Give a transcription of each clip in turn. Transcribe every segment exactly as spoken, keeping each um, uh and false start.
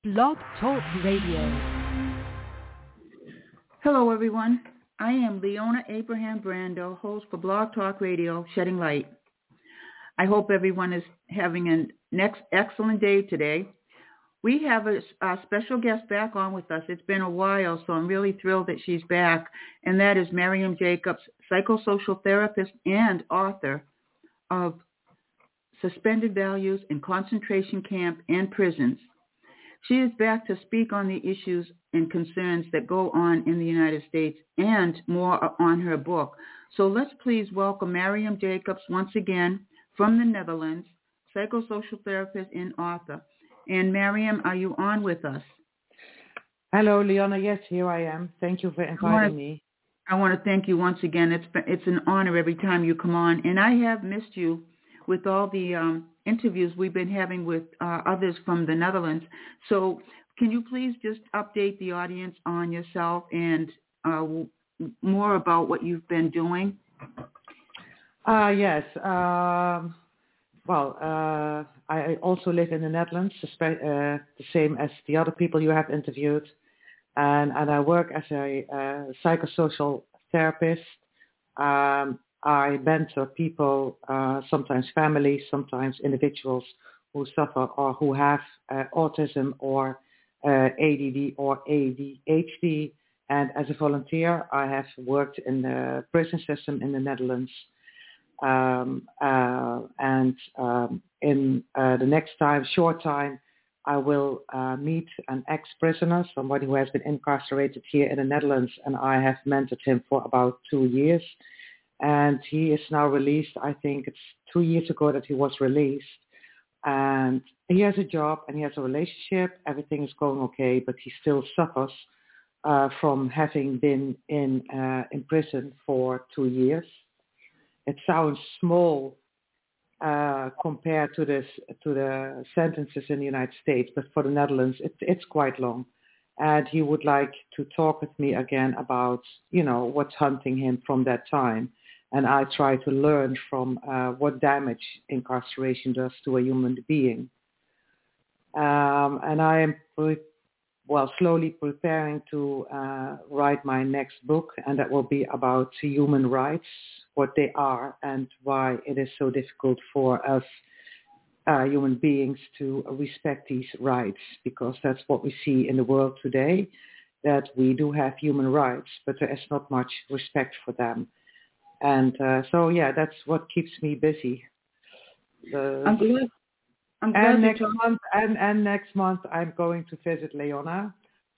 Blog Talk Radio. Hello, everyone. I am Leona Abraham Brando, host for Blog Talk Radio, Shedding Light. I hope everyone is having an next excellent day today. We have a, a special guest back on with us. It's been a while, so I'm really thrilled that she's back, and that is Miriam Jacobs, psychosocial therapist and author of Suspended Values in Concentration Camp and Prisons. She is back to speak on the issues and concerns that go on in the United States and more on her book. So let's please welcome Miriam Jacobs once again from the Netherlands, psychosocial therapist and author. And Miriam, are you on with us? Hello, Leona. Yes, here I am. Thank you for inviting I wanna, me. I want to thank you once again. It's it's an honor every time you come on. And I have missed you with all the um, interviews we've been having with uh, others from the Netherlands. So can you please just update the audience on yourself and uh, more about what you've been doing? Uh, yes. Um, well, uh, I also live in the Netherlands, uh, the same as the other people you have interviewed. And, and I work as a uh, psychosocial therapist. Um, I mentor people, uh, sometimes families, sometimes individuals who suffer or who have uh, autism or uh, A D D or A D H D. And as a volunteer, I have worked in the prison system in the Netherlands. Um, uh, and um, in uh, the next time, short time, I will uh, meet an ex-prisoner, somebody who has been incarcerated here in the Netherlands, and I have mentored him for about two years. And he is now released. I think it's two years ago that he was released. And he has a job and he has a relationship. Everything is going okay, but he still suffers uh, from having been in uh, in prison for two years. It sounds small uh, compared to this to the sentences in the United States, but for the Netherlands, it, it's quite long. And he would like to talk with me again about, you know, what's haunting him from that time. And I try to learn from uh, what damage incarceration does to a human being. Um, and I am, pre- well, slowly preparing to uh, write my next book, and that will be about human rights, what they are, and why it is so difficult for us uh, human beings to respect these rights, because that's what we see in the world today, that we do have human rights, but there is not much respect for them. And uh, so, yeah, that's what keeps me busy. The, I'm glad. I'm glad and next talk- month, and, and next month, I'm going to visit Leona.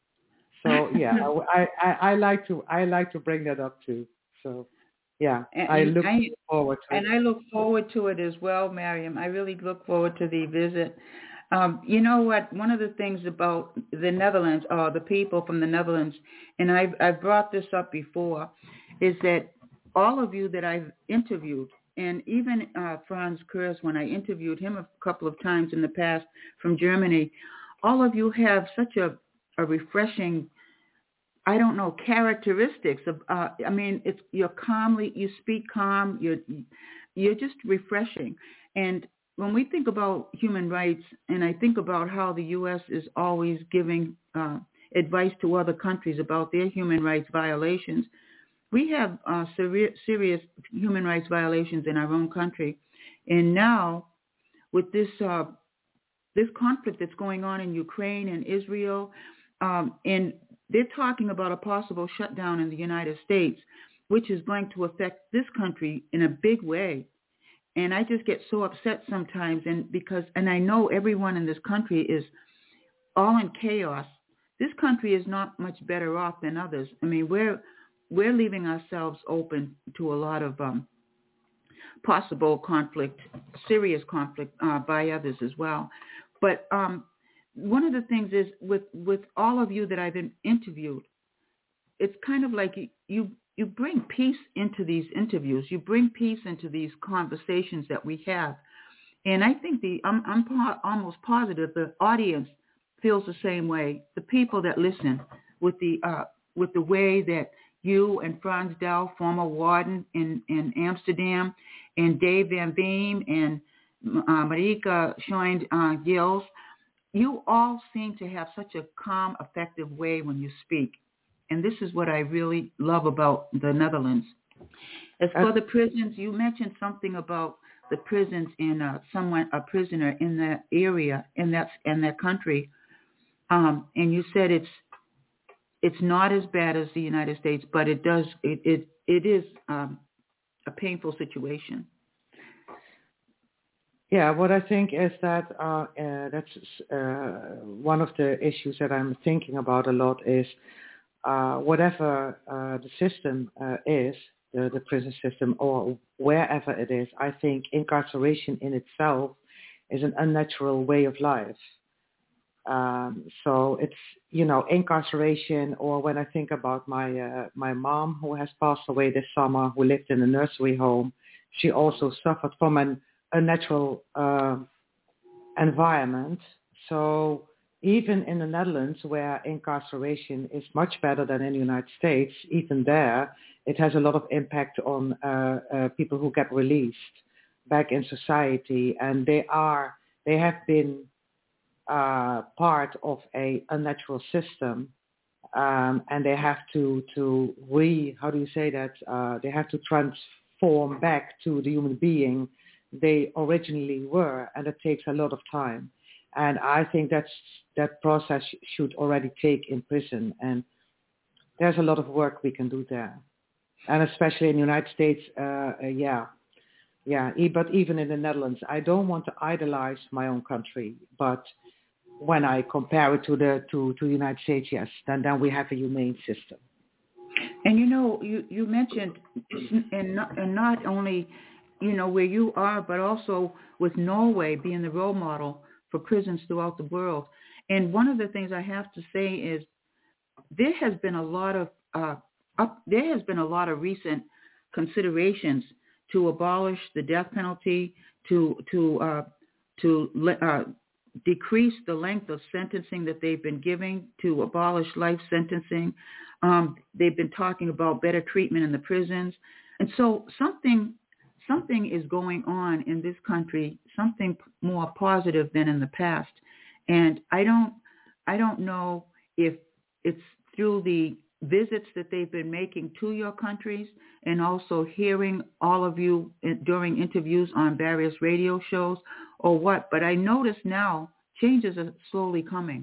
So yeah, I, I, I like to I like to bring that up too. So yeah, and, I look I, forward to and it. I look forward to it as well, Miriam. I really look forward to the visit. Um, you know what? One of the things about the Netherlands, or the people from the Netherlands, and I've I've brought this up before, is that all of you that I've interviewed, and even uh, Franz Kurz, when I interviewed him a couple of times in the past from Germany, all of you have such a, a refreshing, I don't know, characteristics of. Uh, I mean, it's you're calmly, you speak calm, you're you're just refreshing. And when we think about human rights, and I think about how the U S is always giving uh, advice to other countries about their human rights violations. We have uh, ser- serious human rights violations in our own country. And now with this uh, this conflict that's going on in Ukraine and Israel, um, and they're talking about a possible shutdown in the United States, which is going to affect this country in a big way. And I just get so upset sometimes, and because and I know everyone in this country is all in chaos. This country is not much better off than others. I mean, we're We're leaving ourselves open to a lot of um, possible conflict, serious conflict uh, by others as well. But um, one of the things is with, with all of you that I've been interviewed, it's kind of like you, you you bring peace into these interviews. You bring peace into these conversations that we have. And I think the I'm, I'm po- almost positive the audience feels the same way. The people that listen with the uh, with the way that you and Frans Dell, former warden in, in Amsterdam, and Dave Van Beem and uh, Marika Schoen uh, Gills, you all seem to have such a calm, effective way when you speak. And this is what I really love about the Netherlands. As for the prisons, you mentioned something about the prisons in uh, someone, a prisoner in that area, in that in that country, um, and you said it's it's not as bad as the United States, but it does it it, it is um, a painful situation. Yeah, what I think is that uh, uh, that's uh, one of the issues that I'm thinking about a lot is uh, whatever uh, the system uh, is, the, the prison system or wherever it is, I think incarceration in itself is an unnatural way of life. Um, so it's, you know, incarceration, or when I think about my uh, my mom who has passed away this summer, who lived in a nursery home, she also suffered from an unnatural uh, environment. So even in the Netherlands, where incarceration is much better than in the United States, even there, it has a lot of impact on uh, uh, people who get released back in society, and they are they have been uh, part of a unnatural system, um, and they have to to re how do you say that uh, they have to transform back to the human being they originally were, and it takes a lot of time. And I think that's that process should already take in prison, and there's a lot of work we can do there, and especially in the United States, uh, uh, yeah, yeah. E- but even in the Netherlands, I don't want to idolize my own country, but when I compare it to the to, to the United States, yes, then then we have a humane system. And you know, you you mentioned, and not, and not only, you know, where you are, but also with Norway being the role model for prisons throughout the world. And one of the things I have to say is there has been a lot of uh, up, there has been a lot of recent considerations to abolish the death penalty, to to uh, to uh, decrease the length of sentencing that they've been giving, to abolish life sentencing. Um, they've been talking about better treatment in the prisons, and so something. Something is going on in this country, something more positive than in the past. And I don't, I don't know if it's through the visits that they've been making to your countries and also hearing all of you during interviews on various radio shows or what, but I notice now changes are slowly coming.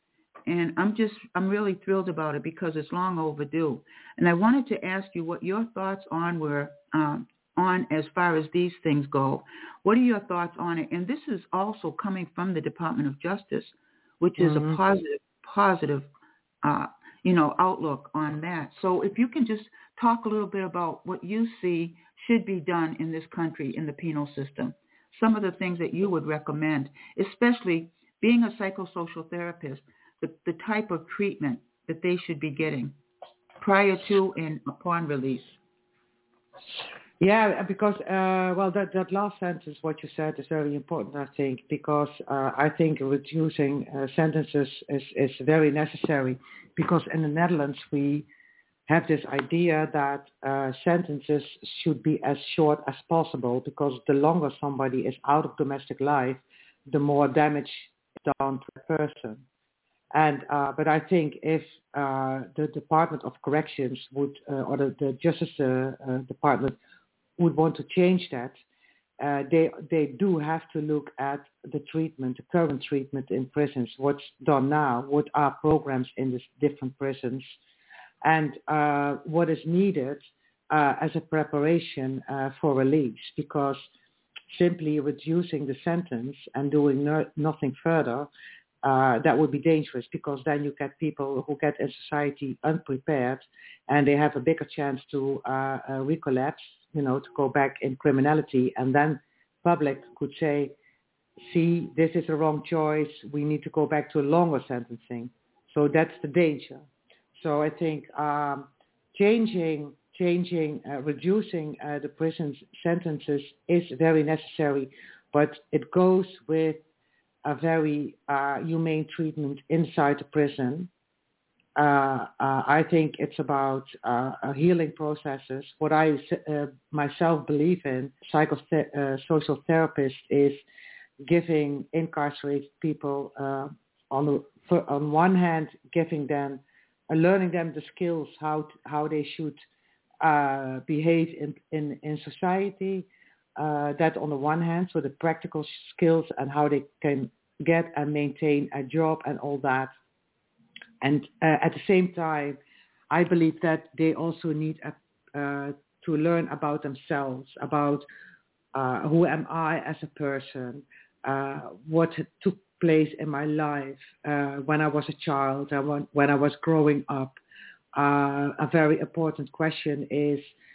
And I'm just, I'm really thrilled about it because it's long overdue. And I wanted to ask you what your thoughts on were, um, on as far as these things go. What are your thoughts on it? And this is also coming from the Department of Justice, which is mm-hmm. a positive, positive, uh, you know, outlook on that. So if you can just talk a little bit about what you see should be done in this country in the penal system, some of the things that you would recommend, especially being a psychosocial therapist, the, the type of treatment that they should be getting prior to and upon release. Yeah, because, uh, well, that, that last sentence, what you said, is very important, I think, because uh, I think reducing uh, sentences is, is very necessary, because in the Netherlands we have this idea that uh, sentences should be as short as possible, because the longer somebody is out of domestic life, the more damage is done to the person. And uh, but I think if uh, the Department of Corrections would, uh, or the, the Justice uh, uh, Department would want to change that, uh, they they do have to look at the treatment, the current treatment in prisons, what's done now, what are programs in the different prisons, and uh, what is needed uh, as a preparation uh, for release. Because simply reducing the sentence and doing no, nothing further, uh, that would be dangerous, because then you get people who get in society unprepared, and they have a bigger chance to uh, uh, recollapse, you know, to go back in criminality, and then public could say, see, this is a wrong choice, we need to go back to a longer sentencing. So that's the danger. So I think um, changing, changing, uh, reducing uh, the prison sentences is very necessary, but it goes with a very uh, humane treatment inside the prison. Uh, uh, I think it's about uh, uh, healing processes. What I uh, myself believe in, psychosocial uh, therapist, is giving incarcerated people, uh, on the, for, on one hand, giving them, uh, learning them the skills how to, how they should uh, behave in, in, in society. Uh, that on the one hand, so the practical skills and how they can get and maintain a job and all that. And uh, at the same time, I believe that they also need a, uh, to learn about themselves, about uh, who am I as a person, uh, what took place in my life uh, when I was a child and when I was growing up. Uh, a very important question is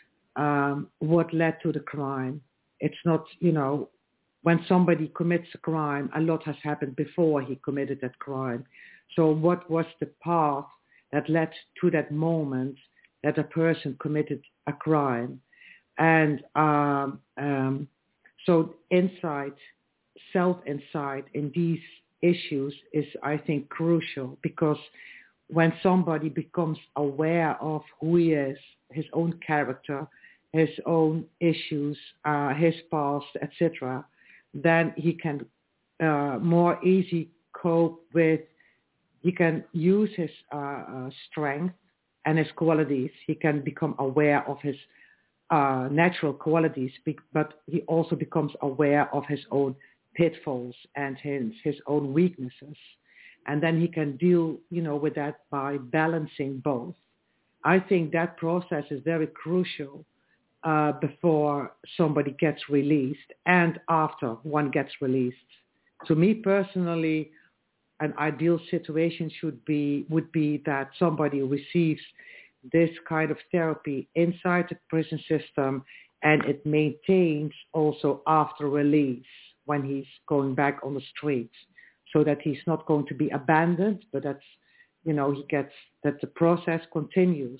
um, what led to the crime. It's not, you know, when somebody commits a crime, a lot has happened before he committed that crime. So what was the path that led to that moment that a person committed a crime? And um, um, so insight, self-insight in these issues is, I think, crucial, because when somebody becomes aware of who he is, his own character, his own issues, uh, his past, et cetera, then he can uh, more easy cope with, he can use his uh, uh, strength and his qualities. He can become aware of his uh, natural qualities, but he also becomes aware of his own pitfalls and his, his own weaknesses. And then he can deal, you know, with that by balancing both. I think that process is very crucial uh, before somebody gets released and after one gets released. To me personally, an ideal situation should be would be that somebody receives this kind of therapy inside the prison system, and it maintains also after release when he's going back on the streets, so that he's not going to be abandoned, but that's, you know, he gets, that the process continues.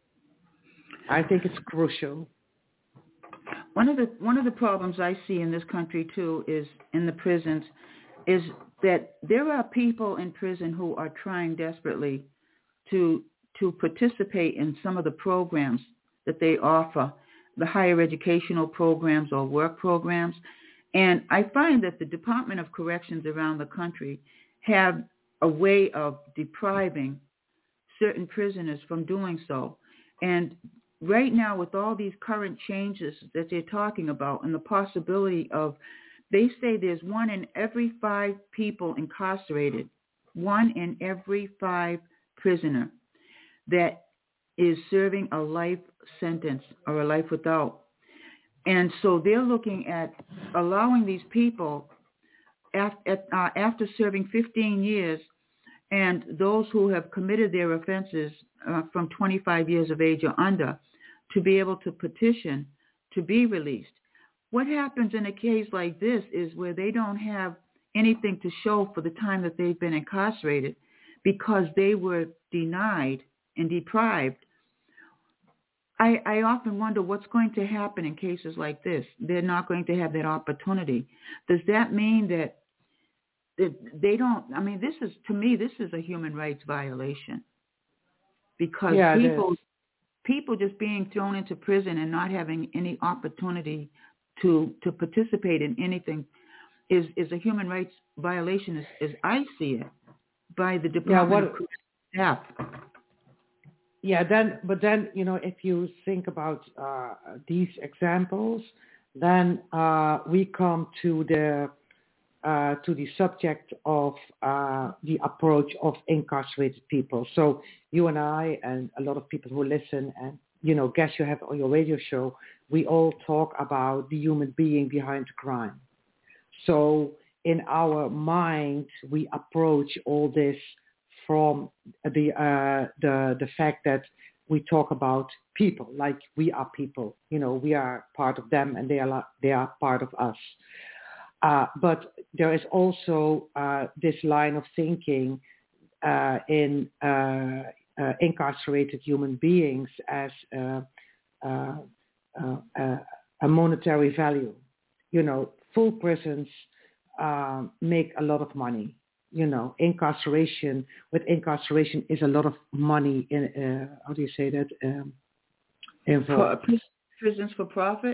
I think it's crucial. One of the one of the problems I see in this country too is in the prisons is that there are people in prison who are trying desperately to to participate in some of the programs that they offer, the higher educational programs or work programs. And I find that the Department of Corrections around the country have a way of depriving certain prisoners from doing so. And right now, with all these current changes that they're talking about and the possibility of, they say there's one in every five people incarcerated, one in every five prisoner that is serving a life sentence or a life without. And so they're looking at allowing these people after, uh, after serving fifteen years, and those who have committed their offenses uh, from twenty-five years of age or under, to be able to petition to be released. What happens in a case like this is where they don't have anything to show for the time that they've been incarcerated because they were denied and deprived. I, I often wonder what's going to happen in cases like this. They're not going to have that opportunity. Does that mean that, that they don't, I mean, this is, to me, this is a human rights violation, because yeah, people, people just being thrown into prison and not having any opportunity to, to participate in anything is, is a human rights violation as, as I see it by the Department yeah, what, of Staff. Yeah, then, but then, you know, if you think about uh, these examples, then uh, we come to the uh, to the subject of uh, the approach of incarcerated people. So you and I and a lot of people who listen and, you know, guests you have on your radio show, we all talk about the human being behind the crime. So in our mind, we approach all this from the uh, the the fact that we talk about people, like we are people, you know, we are part of them and they are they are part of us. Uh, but there is also uh, this line of thinking uh, in uh, uh, incarcerated human beings as uh, uh, uh, uh, a monetary value. You know, full prisons uh, make a lot of money. You know, incarceration, with incarceration is a lot of money in, uh, how do you say that? Um, involved. Prisons for profit?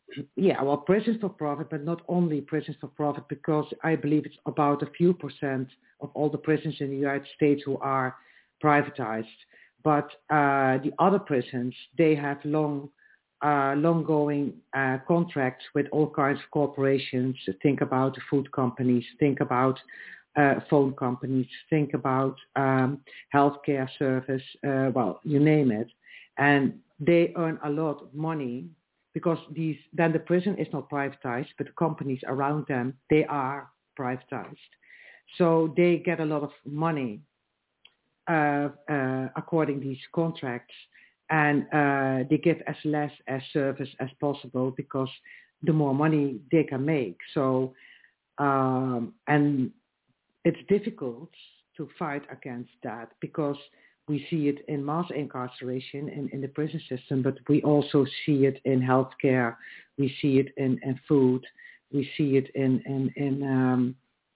yeah, well, prisons for profit, but not only prisons for profit, because I believe it's about a few percent of all the prisons in the United States who are privatized. But uh, the other prisons, they have long, uh, long-going uh, contracts with all kinds of corporations. Think about the food companies. Think about uh, phone companies. Think about um, healthcare service. Uh, well, you name it, and they earn a lot of money. Because these, then the prison is not privatized, but the companies around them, they are privatized. So they get a lot of money uh, uh, according to these contracts, and uh, they give as less as service as possible because the more money they can make. So, um, and it's difficult to fight against that because we see it in mass incarceration in, in the prison system, but we also see it in healthcare. We see it in, in food. We see it in, in, in um,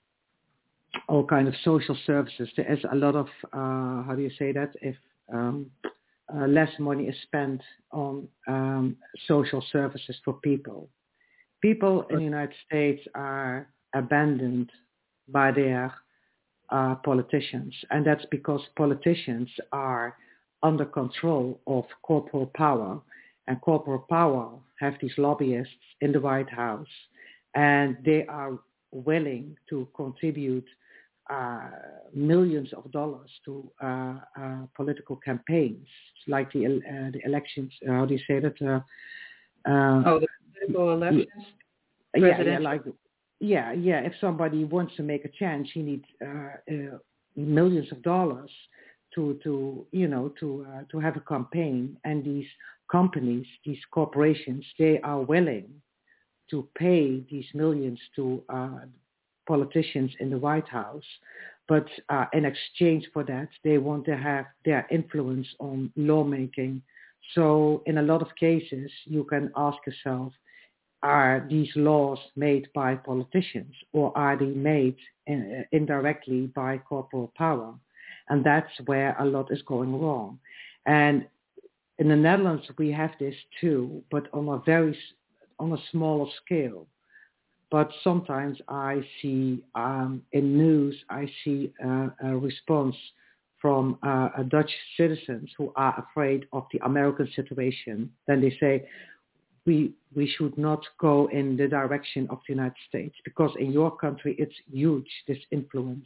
all kinds of social services. There is a lot of, uh, how do you say that, if um, uh, less money is spent on um, social services for people. People in the United States are abandoned by their Uh, politicians, and that's because politicians are under control of corporate power, and corporate power have these lobbyists in the White House, and they are willing to contribute uh, millions of dollars to uh, uh, political campaigns, like the uh, the elections. Uh, how do you say that? Uh, uh, oh, the political elections. Yeah, yeah, like. Yeah, yeah. If somebody wants to make a change, he needs uh, uh, millions of dollars to, to you know, to uh, to have a campaign. And these companies, these corporations, they are willing to pay these millions to uh, politicians in the White House. But uh, in exchange for that, they want to have their influence on lawmaking. So in a lot of cases, you can ask yourself, are these laws made by politicians, or are they made in, indirectly by corporate power? And that's where a lot is going wrong. And in the Netherlands, we have this too, but on a very, on a smaller scale. But sometimes I see um, in news, I see uh, a response from uh, Dutch citizens who are afraid of the American situation. Then they say, we we should not go in the direction of the United States because in your country it's huge, this influence.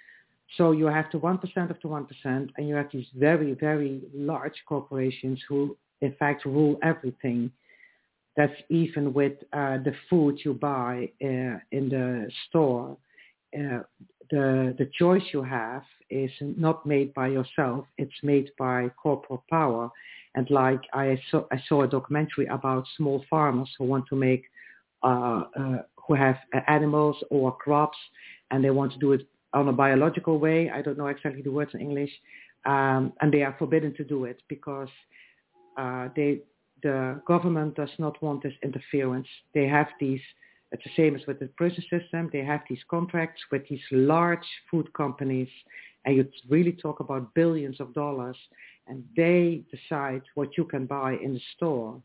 So you have the one percent of the one percent, and you have these very, very large corporations who in fact rule everything. That's even with uh, the food you buy uh, in the store. Uh, the the choice you have is not made by yourself. It's made by corporate power. And like I saw, I saw a documentary about small farmers who want to make, uh, uh, who have uh, animals or crops, and they want to do it on a biological way. I don't know exactly the words in English, um, and they are forbidden to do it because uh, they, the government does not want this interference. They have these. It's the same as with the prison system. They have these contracts with these large food companies, and you really talk about billions of dollars, and they decide what you can buy in the store.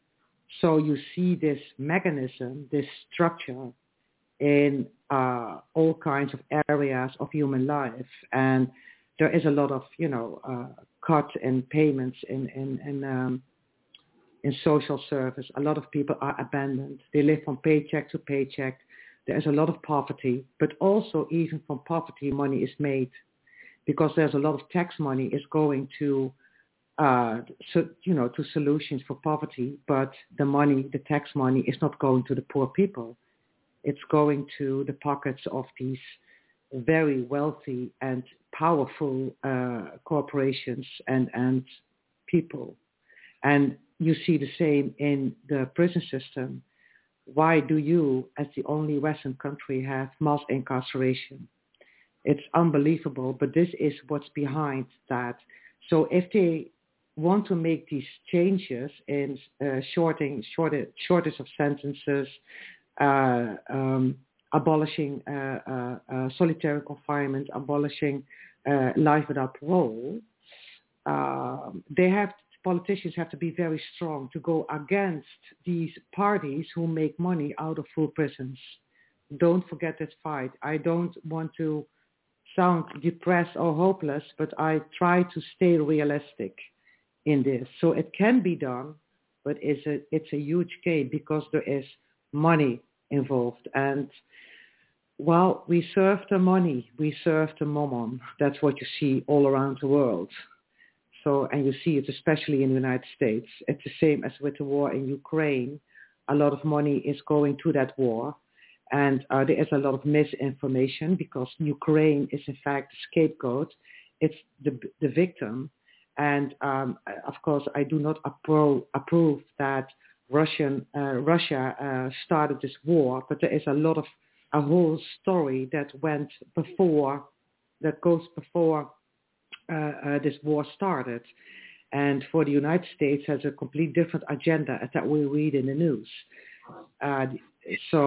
So you see this mechanism, this structure in uh, all kinds of areas of human life. And there is a lot of, you know, uh, cut in payments in, in, in um, in social service. A lot of people are abandoned. They live from paycheck to paycheck. There is a lot of poverty, but also even from poverty, money is made because there's a lot of tax money is going to, uh, so, you know, to solutions for poverty, but the money, the tax money is not going to the poor people. It's going to the pockets of these very wealthy and powerful uh, corporations and, and people. And you see the same in the prison system. Why do you, as the only Western country, have mass incarceration? It's unbelievable, but this is what's behind that. So if they want to make these changes in uh, shorting, shortage, shortage of sentences, uh, um, abolishing uh, uh, uh, solitary confinement, abolishing uh, life without parole, uh, they have politicians have to be very strong to go against these parties who make money out of full prisons. Don't forget that fight. I don't want to sound depressed or hopeless, but I try to stay realistic in this. So it can be done, but it's a, it's a huge game because there is money involved. And, well, we serve the money. We serve the mammon. That's what you see all around the world. So, and you see it especially in the United States. It's the same as with the war in Ukraine. A lot of money is going to that war. And uh, there is a lot of misinformation because Ukraine is in fact the scapegoat. It's the, the victim. And um, of course, I do not appro- approve that Russian, uh, Russia uh, started this war, but there is a lot of, a whole story that went before, that goes before Uh, uh, this war started, and for the United States has a complete different agenda that we read in the news. Uh, so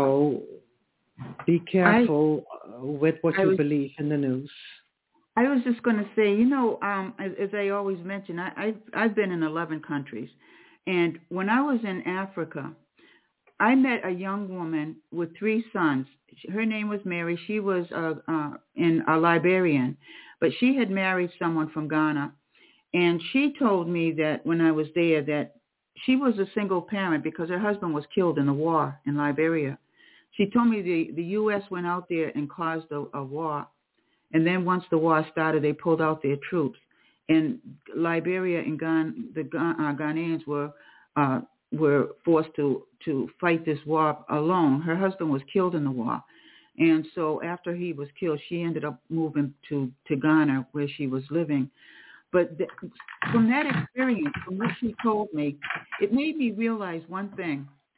be careful I, with what I you was, believe in the news. I was just going to say, you know, um, as, as I always mention, I, I've, I've been in eleven countries, and when I was in Africa, I met a young woman with three sons. Her name was Mary. She was uh, uh, in a Liberian, but she had married someone from Ghana. And she told me that when I was there that she was a single parent because her husband was killed in the war in Liberia. She told me the, the U S went out there and caused a, a war. And then once the war started, they pulled out their troops. And Liberia and Ghana, the uh, Ghanaians were uh, were forced to, to fight this war alone. Her husband was killed in the war. And so after he was killed, she ended up moving to, to Ghana where she was living. But the, from that experience, from what she told me, it made me realize one thing.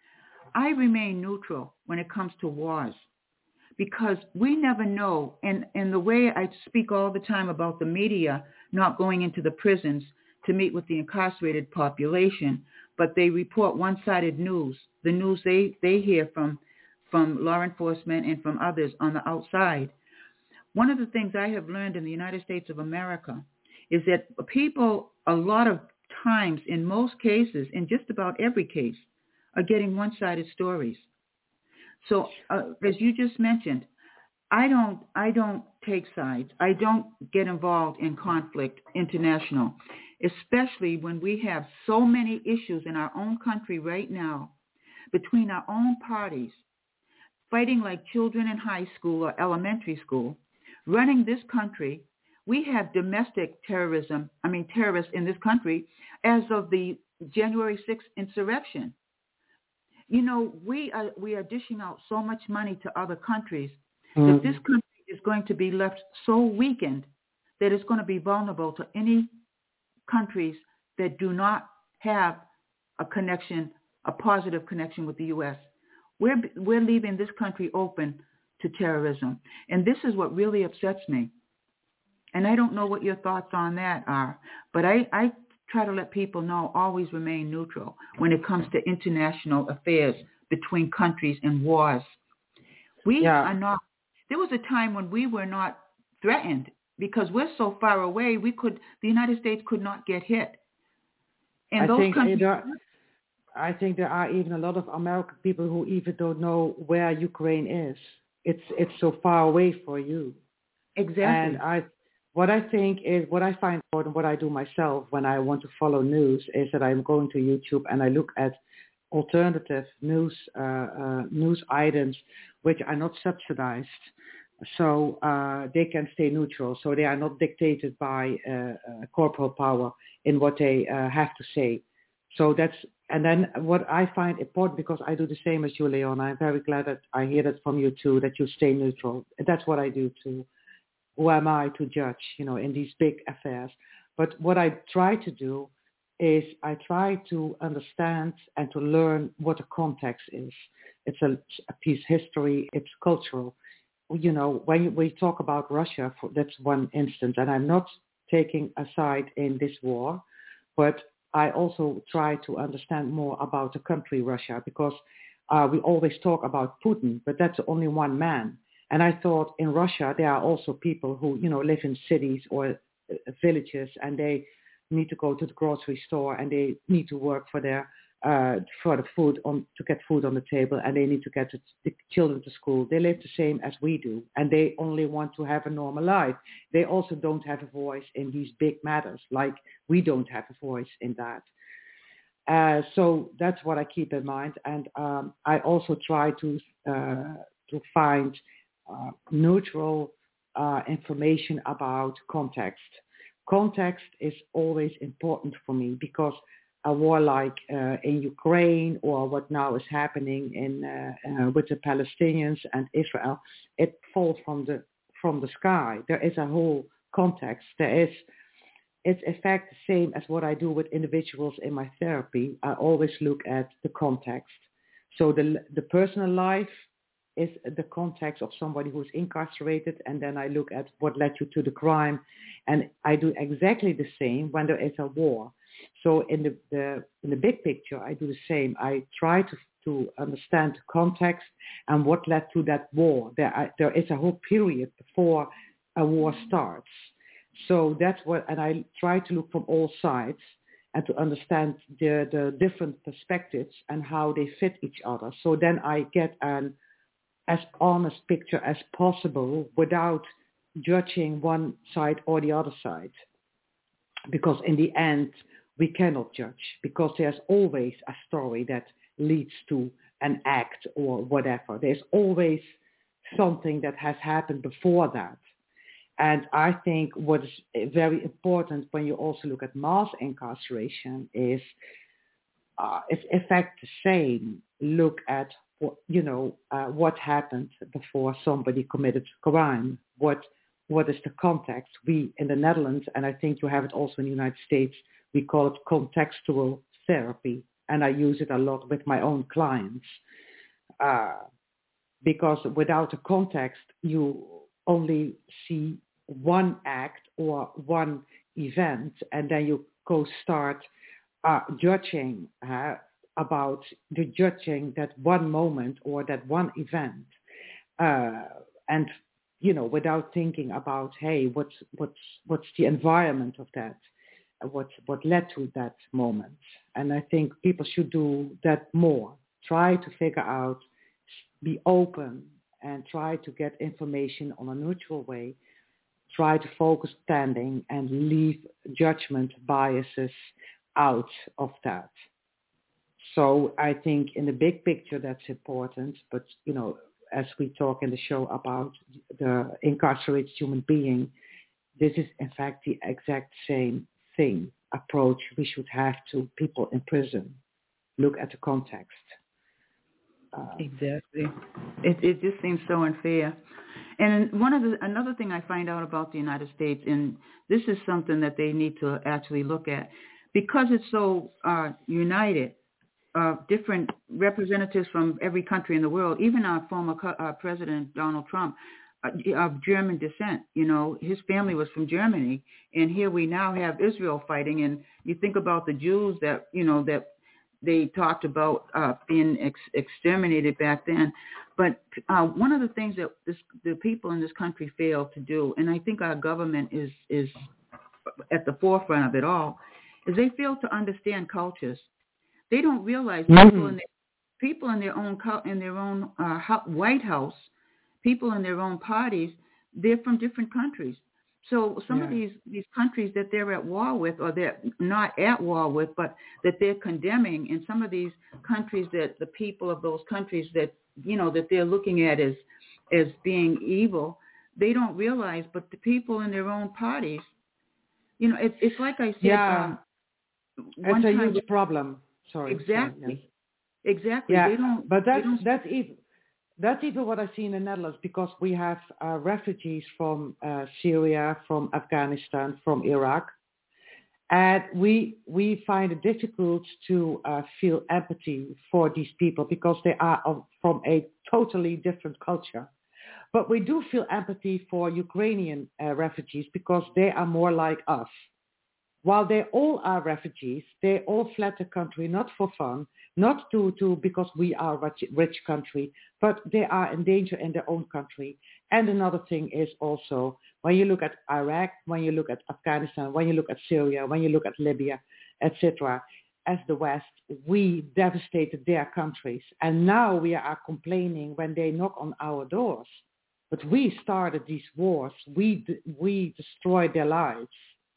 I remain neutral when it comes to wars because we never know. And, and the way I speak all the time about the media not going into the prisons to meet with the incarcerated population, but they report one-sided news, the news they, they hear from, from law enforcement and from others on the outside. One of the things I have learned in the United States of America is that people, a lot of times, in most cases, in just about every case, are getting one-sided stories. So uh, as you just mentioned, I don't, I don't take sides. I don't get involved in conflict international, especially when we have so many issues in our own country right now between our own parties, fighting like children in high school or elementary school, running this country. We have domestic terrorism, I mean terrorists in this country as of the January sixth insurrection. You know, we are, we are dishing out so much money to other countries mm-hmm. that this country is going to be left so weakened that it's going to be vulnerable to any countries that do not have a connection, a positive connection with the U S. We're, we're leaving this country open to terrorism. And this is what really upsets me. And I don't know what your thoughts on that are, but I, I try to let people know always remain neutral when it comes to international affairs between countries and wars. We yeah. are not, there was a time when we were not threatened because we're so far away, we could, the United States could not get hit. And I those think countries, there, I think there are even a lot of American people who even don't know where Ukraine is. It's, it's so far away for you. Exactly. And I, What I think is, what I find important, what I do myself when I want to follow news is that I'm going to YouTube and I look at alternative news uh, uh, news items which are not subsidized, so uh, they can stay neutral, so they are not dictated by uh, uh, corporate power in what they uh, have to say. So that's, and then what I find important, because I do the same as you, Leon, I'm very glad that I hear that from you too, that you stay neutral. That's what I do too. Who am I to judge, you know, in these big affairs? But what I try to do is I try to understand and to learn what the context is. It's a, a piece of history, it's cultural. You know, when we talk about Russia, for, that's one instance, and I'm not taking a side in this war, but I also try to understand more about the country Russia, because uh, we always talk about Putin, but that's only one man. And I thought in Russia, there are also people who, you know, live in cities or uh, villages, and they need to go to the grocery store and they need to work for their uh, for the food on to get food on the table, and they need to get the children to school. They live the same as we do, and they only want to have a normal life. They also don't have a voice in these big matters, like we don't have a voice in that. Uh, so that's what I keep in mind, and um, I also try to uh, to find uh, neutral uh, information about context. Context is always important for me, because a war like uh, in Ukraine, or what now is happening in uh, uh, with the Palestinians and Israel, it falls from the from the sky. There is a whole context. There is, it's in fact the same as what I do with individuals in my therapy. I always look at the context. So the the personal life is the context of somebody who's incarcerated, and then I look at what led you to the crime, and I do exactly the same when there is a war. So in the, the in the big picture, I do the same. I try to to understand the context and what led to that war. There I, there is a whole period before a war starts. So that's what, and I try to look from all sides and to understand the the different perspectives and how they fit each other. So then I get an as honest picture as possible without judging one side or the other side. Because in the end, we cannot judge, because there's always a story that leads to an act or whatever. There's always something that has happened before that. And I think what is very important when you also look at mass incarceration is uh, it's in fact the same. Look at what, you know, uh, what happened before somebody committed crime. What what is the context? We in the Netherlands, and I think you have it also in the United States, we call it contextual therapy, and I use it a lot with my own clients. Uh, because without a context, you only see one act or one event, and then you go start uh, judging uh, about the judging that one moment or that one event, uh, and you know, without thinking about, hey, what's what's what's the environment of that, what what led to that moment. And I think people should do that more. Try to figure out, be open, and try to get information on a neutral way. Try to focus standing and leave judgment biases out of that. So I think in the big picture that's important, but you know, as we talk in the show about the incarcerated human being, this is in fact the exact same thing, approach we should have to people in prison. Look at the context. Uh, exactly. It it just seems so unfair. And one of the another thing I find out about the United States, and this is something that they need to actually look at, because it's so uh, united. Uh, different representatives from every country in the world, even our former co- uh, president, Donald Trump, uh, of German descent. You know, his family was from Germany, and here we now have Israel fighting. And you think about the Jews that, you know, that they talked about uh, being ex- exterminated back then. But uh, one of the things that this, the people in this country fail to do, and I think our government is is at the forefront of it all, is they fail to understand cultures. They don't realize people mm-hmm. in their, people in their own in their own uh, White House, people in their own parties, they're from different countries. So some yeah. of these, these countries that they're at war with, or they're not at war with, but that they're condemning, and some of these countries that the people of those countries that, you know, that they're looking at as as being evil, they don't realize, but the people in their own parties, you know, it's it's like I said. Yeah, um, one it's a huge with, problem. Sorry. Exactly. Sorry, yes. Exactly. Yeah, they don't, but that's they don't... that's even that's even what I see in the Netherlands, because we have uh, refugees from uh, Syria, from Afghanistan, from Iraq, and we we find it difficult to uh, feel empathy for these people because they are of, from a totally different culture. But we do feel empathy for Ukrainian uh, refugees because they are more like us. while they all are refugees, they all fled the country not for fun, not to, to because we are a rich, rich country, but they are in danger in their own country. And another thing is also, when you look at Iraq, when you look at Afghanistan, when you look at Syria, when you look at Libya, et cetera, as the West, we devastated their countries. And now we are complaining when they knock on our doors. But we started these wars. We we destroyed their lives.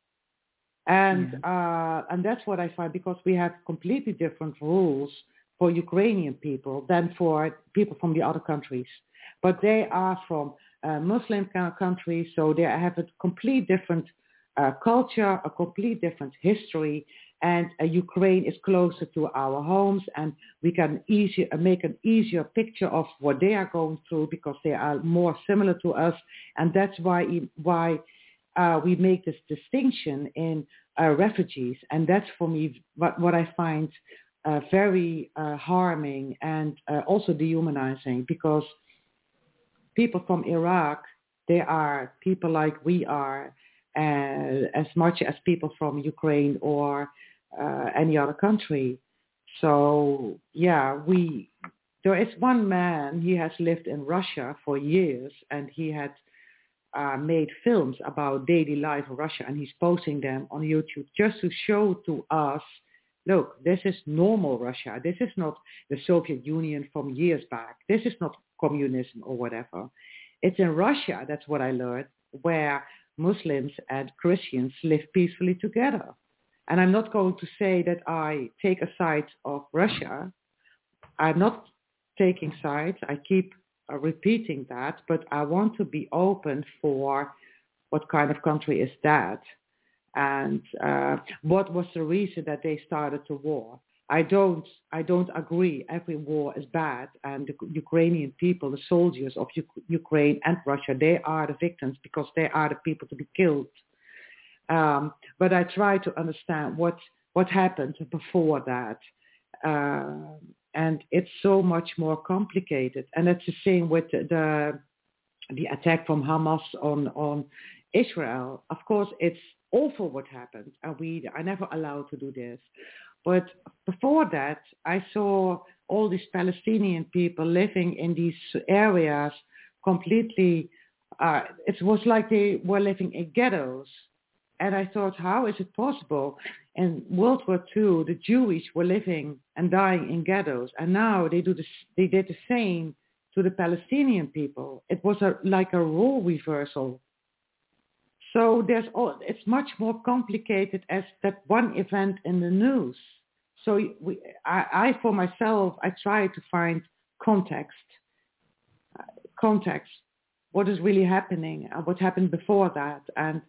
And mm-hmm. uh, and that's what I find, because we have completely different rules for Ukrainian people than for people from the other countries. But they are from uh, Muslim countries, so they have a complete different uh, culture, a complete different history. And uh, Ukraine is closer to our homes, and we can easier, make an easier picture of what they are going through because they are more similar to us. And that's why why uh, we make this distinction in uh, refugees. And that's for me what, what I find uh, very uh, harming and uh, also dehumanizing, because people from Iraq, they are people like we are, uh, as much as people from Ukraine or uh, any other country. So, yeah, we there is one man, he has lived in Russia for years, and he had uh, made films about daily life in Russia, and he's posting them on YouTube just to show to us, look, this is normal Russia. This is not the Soviet Union from years back. This is not communism or whatever. It's in Russia, that's what I learned, where Muslims and Christians live peacefully together. And I'm not going to say that I take a side of Russia. I'm not taking sides. I keep uh, repeating that, but I want to be open for what kind of country is that, and uh, what was the reason that they started the war. I don't, I don't agree. Every war is bad, and the Ukrainian people, the soldiers of U- Ukraine and Russia, they are the victims because they are the people to be killed. Um, but I try to understand what what happened before that, uh, and it's so much more complicated. And it's the same with the the, the attack from Hamas on on Israel. Of course, it's awful what happened, and we are never allowed to do this. But before that, I saw all these Palestinian people living in these areas completely. Uh, it was like they were living in ghettos. And I thought, how is it possible? In World War Two, the Jewish were living and dying in ghettos, and now they do this, they did the same to the Palestinian people. It was a, like a role reversal. So there's all, it's much more complicated as that one event in the news. So we, I, I, for myself, I try to find context, uh, context, what is really happening, and what happened before that, and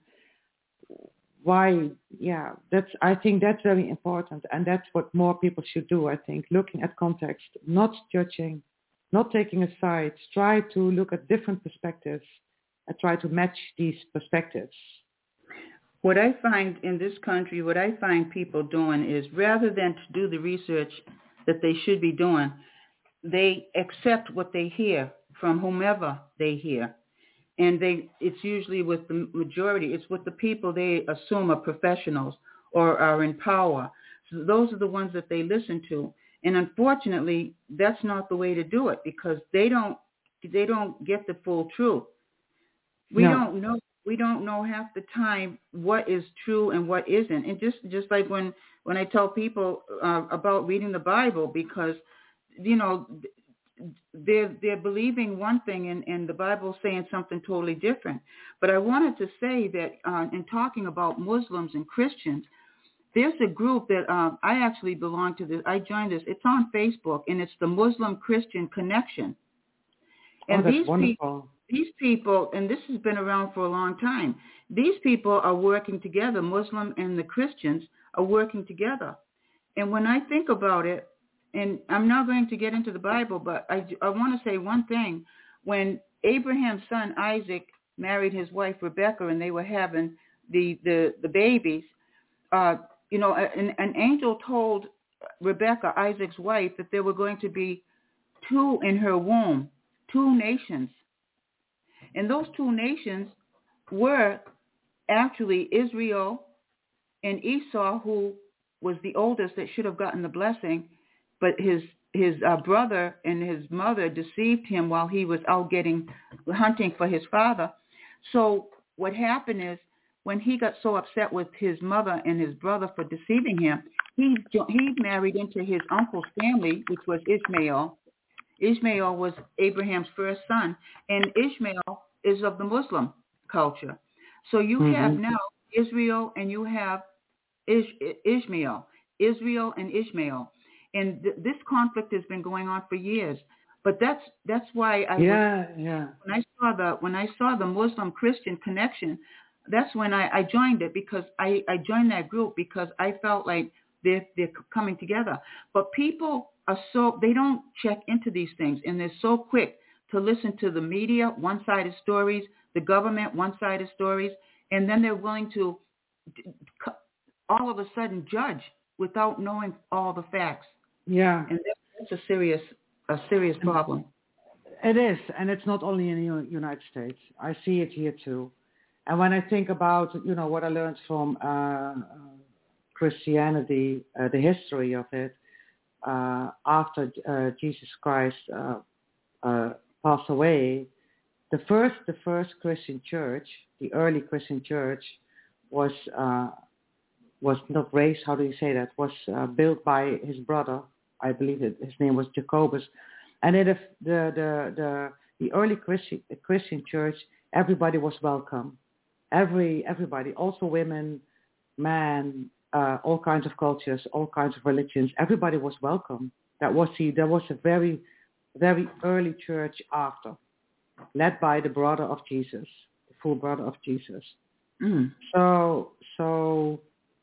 why, yeah, that's, I think that's very important, and that's what more people should do, I think, looking at context, not judging, not taking a side, try to look at different perspectives and try to match these perspectives. What I find in this country, what I find people doing is, rather than to do the research that they should be doing, they accept what they hear from whomever they hear. And they, it's usually with the majority, it's with the people they assume are professionals or are in power. So those are the ones that they listen to. And unfortunately, that's not the way to do it, because they don't, they don't get the full truth. We no. don't know, we don't know half the time what is true and what isn't. And just, just like when, when I tell people uh, about reading the Bible, because, you know, they're they're believing one thing and, and the Bible's saying something totally different. But I wanted to say that uh, in talking about Muslims and Christians, there's a group that um, I actually belong to. This, I joined this. It's on Facebook, and it's the Muslim Christian Connection. And oh, that's these wonderful. people, these people, and this has been around for a long time. These people are working together. Muslim and the Christians are working together. And when I think about it, and I'm not going to get into the Bible, but I, I want to say one thing. When Abraham's son Isaac married his wife Rebecca, and they were having the the, the babies, uh, you know, an, an angel told Rebecca, Isaac's wife, that there were going to be two in her womb, two nations. And those two nations were actually Israel and Esau, who was the oldest that should have gotten the blessing, but his his uh, brother and his mother deceived him while he was out getting hunting for his father. So what happened is when he got so upset with his mother and his brother for deceiving him, he he married into his uncle's family, which was Ishmael. Ishmael was Abraham's first son, and Ishmael is of the Muslim culture. So you mm-hmm. have now Israel and you have Ish- Ishmael, Israel and Ishmael. And th- this conflict has been going on for years. But that's that's why I yeah, was, yeah. when I saw the when I saw the Muslim Christian connection, that's when I, I joined it, because I, I joined that group because I felt like they're they're coming together. But people are so they don't check into these things, and they're so quick to listen to the media, one-sided stories, the government, one-sided stories, and then they're willing to all of a sudden judge without knowing all the facts. Yeah, and that's a serious a serious problem. It is, and it's not only in the United States. I see it here too. And when I think about, you know, what I learned from uh, Christianity, uh, the history of it, uh, after uh, Jesus Christ uh, uh, passed away, the first the first Christian church, the early Christian church, was uh, was not raised. How do you say that? Was uh, built by his brother. I believe it, his name was Jacobus. And in the the the the, the early Christian Christian church, everybody was welcome. Every everybody, also women, men, uh, all kinds of cultures, all kinds of religions. Everybody was welcome. That was the there was a very very early church after, led by the brother of Jesus, the full brother of Jesus. Mm. So so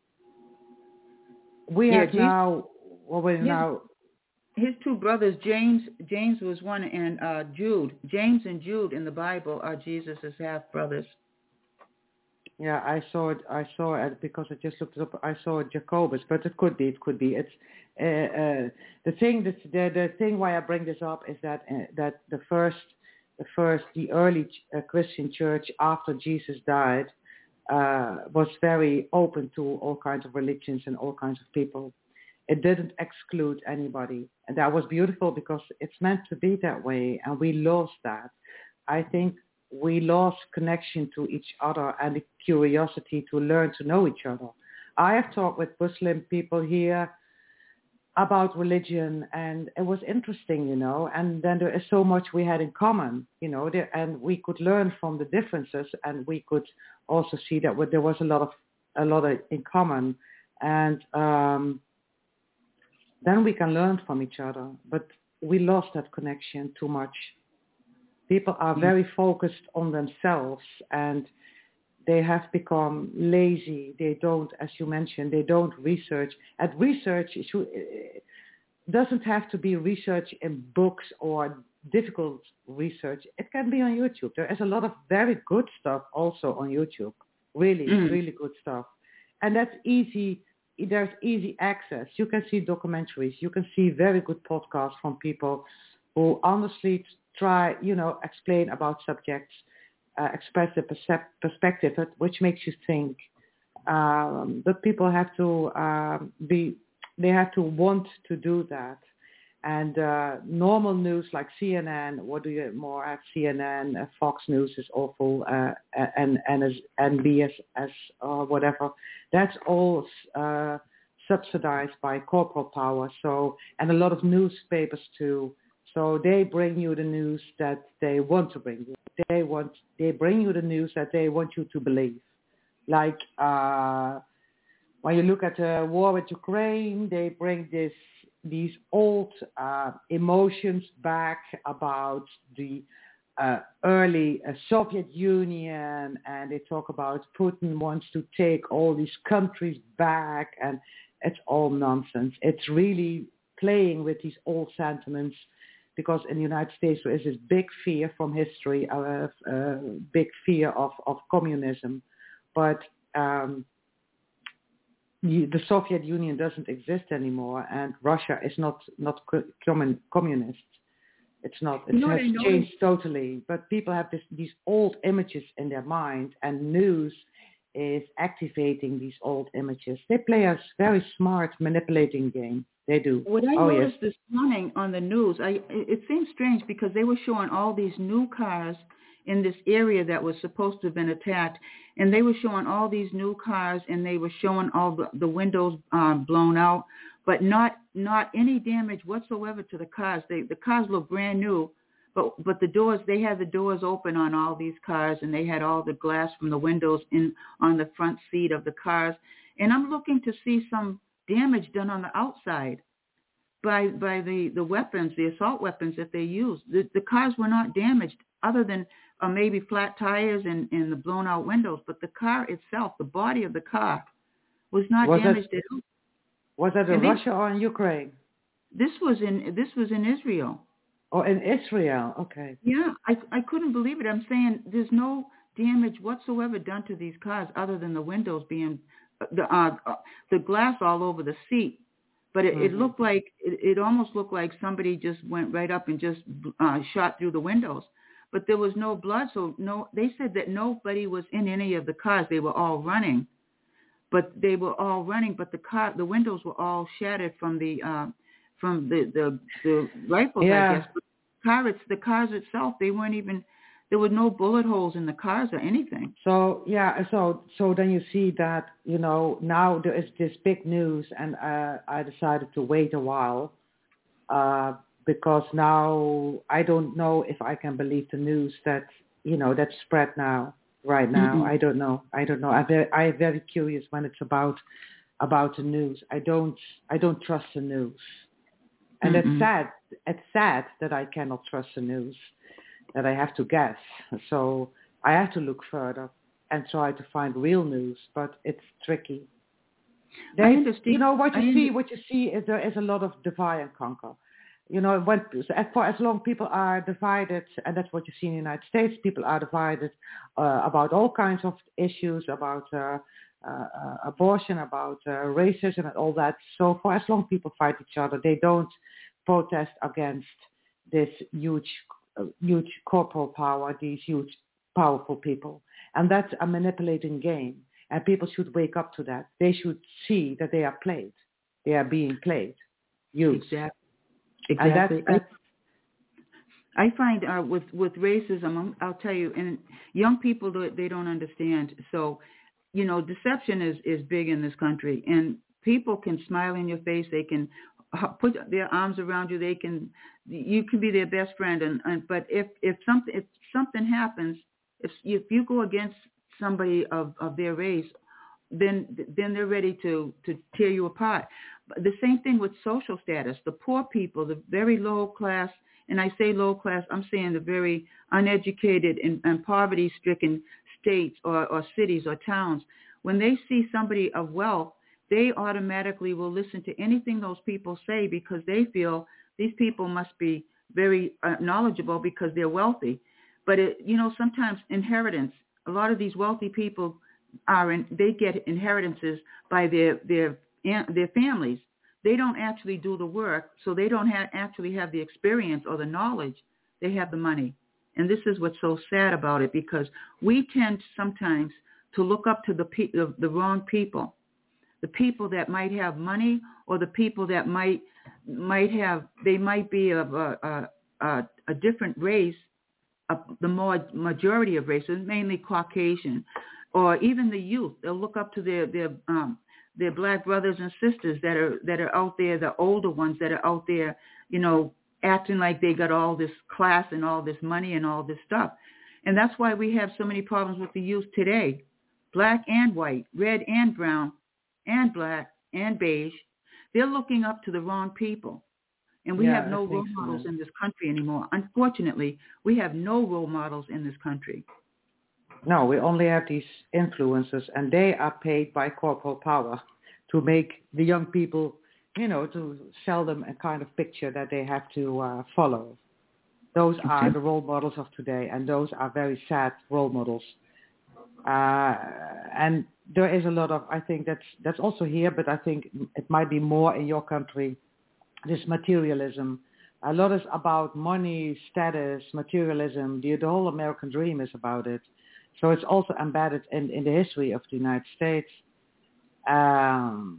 we yeah, have Jesus, now well we his, now. His two brothers, James James was one, and uh, Jude. James and Jude in the Bible are Jesus' half brothers. Yeah, I saw it. I saw it because I just looked it up. I saw Jacobus, but it could be. It could be. It's uh, uh, the thing. That the the thing why I bring this up is that uh, that the first, the first, the early uh, Christian church after Jesus died uh, was very open to all kinds of religions and all kinds of people. It didn't exclude anybody, and that was beautiful because it's meant to be that way, and we lost that. I think we lost connection to each other and the curiosity to learn to know each other. I have talked with Muslim people here about religion, and it was interesting, you know, and then there is so much we had in common, you know, there, and we could learn from the differences, and we could also see that there was a lot of a lot of in common, and um, then we can learn from each other. But we lost that connection too much. People are very focused on themselves, and they have become lazy. They don't, as you mentioned, they don't research. And research should, doesn't have to be research in books or difficult research. It can be on YouTube. There is a lot of very good stuff also on YouTube. Really, mm. really good stuff. And that's easy. There's easy access. You can see documentaries. You can see very good podcasts from people who honestly try, you know, explain about subjects, uh, express the percep- perspective, which makes you think. Um, but people have to um, be, they have to want to do that. And uh, normal news like C N N, what do you more have? C N N, uh, Fox News is awful, uh, and and as N B S or whatever. That's all uh, subsidized by corporate power. So, and a lot of newspapers too. So they bring you the news that they want to bring you. They want, they bring you the news that they want you to believe. Like uh, when you look at the war with Ukraine, they bring this these old uh, emotions back about the uh, early uh, Soviet Union, and they talk about Putin wants to take all these countries back, and it's all nonsense. It's really playing with these old sentiments. Because in the United States there is this big fear from history, uh, uh, big fear of, of communism. But um, the Soviet Union doesn't exist anymore, and Russia is not not commun- communist. It's not. It no, has no, changed no. totally. But people have this, these old images in their mind, and news is activating these old images. They play a very smart manipulating game. They do. What I oh, noticed yes. this morning on the news, I it, it seems strange because they were showing all these new cars in this area that was supposed to have been attacked, and they were showing all these new cars, and they were showing all the, the windows um, blown out, but not not any damage whatsoever to the cars. They, the cars look brand new, but but the doors, they had the doors open on all these cars, and they had all the glass from the windows in on the front seat of the cars. And I'm looking to see some damage done on the outside by by the, the weapons, the assault weapons that they used. The, the cars were not damaged other than uh, maybe flat tires and, and the blown out windows, but the car itself, the body of the car, was not was damaged that, at all. Was that in and Russia they, or in Ukraine? This was in this was in Israel. Oh, in Israel, okay. Yeah, I I couldn't believe it. I'm saying there's no damage whatsoever done to these cars other than the windows being the uh, the glass all over the seat. But it, mm-hmm. it looked like it, it almost looked like somebody just went right up and just uh, shot through the windows. But there was no blood, so no. They said that nobody was in any of the cars. They were all running, but they were all running. But the car, the windows were all shattered from the uh, from the, the the rifles. Yeah. I guess. But the car, it's the cars itself. They weren't even. There were no bullet holes in the cars or anything. So yeah, so so then you see that, you know, now there is this big news, and uh, I decided to wait a while uh, because now I don't know if I can believe the news that, you know, that's spread now right now. Mm-hmm. I don't know. I don't know. I'm very, I'm very curious when it's about about the news. I don't I don't trust the news, and mm-hmm. it's sad. It's sad that I cannot trust the news, that I have to guess. So I have to look further and try to find real news, but it's tricky. They, I understand. You know, what you I see, what you see is there is a lot of divide and conquer. You know, when, as far as long people are divided, and that's what you see in the United States, people are divided uh, about all kinds of issues, about uh, uh, abortion, about uh, racism and all that. So for as long people fight each other, they don't protest against this huge Uh, huge corporal power, these huge powerful people. And that's a manipulating game. And people should wake up to that. They should see that they are played. They are being played. Used. Exactly. Exactly. And that's, that's, I find uh, with, with racism, I'll tell you, and young people, they don't understand. So, you know, deception is, is big in this country. And people can smile in your face. They can put their arms around you. They can, you can be their best friend. And, and but if, if something if something happens, if if you go against somebody of, of their race, then then they're ready to, to tear you apart. But the same thing with social status. The poor people, the very low class, and I say low class, I'm saying the very uneducated and, and poverty-stricken states or, or cities or towns, when they see somebody of wealth, they automatically will listen to anything those people say because they feel these people must be very uh, knowledgeable because they're wealthy. But, it, you know, sometimes inheritance, a lot of these wealthy people are in, they get inheritances by their, their, their families. They don't actually do the work, so they don't have, actually have the experience or the knowledge. They have the money. And this is what's so sad about it, because we tend sometimes to look up to the, pe- the, the wrong people. The people that might have money, or the people that might might have, they might be of a, a, a different race, a, the more majority of races, mainly Caucasian, or even the youth. They'll look up to their their um, their black brothers and sisters that are that are out there, the older ones that are out there, you know, acting like they got all this class and all this money and all this stuff. And that's why we have so many problems with the youth today, black and white, red and brown, and black and beige. They're looking up to the wrong people. And we yeah, have no role so. models in this country anymore. Unfortunately, we have no role models in this country. No, we only have these influencers, and they are paid by corporal power to make the young people, you know, to sell them a kind of picture that they have to uh, follow. Those are the role models of today, and those are very sad role models. Uh, and there is a lot of, I think that's that's also here, but I think it might be more in your country, this materialism. A lot is about money, status, materialism. The, the whole American dream is about it. So it's also embedded in, in the history of the United States. Um,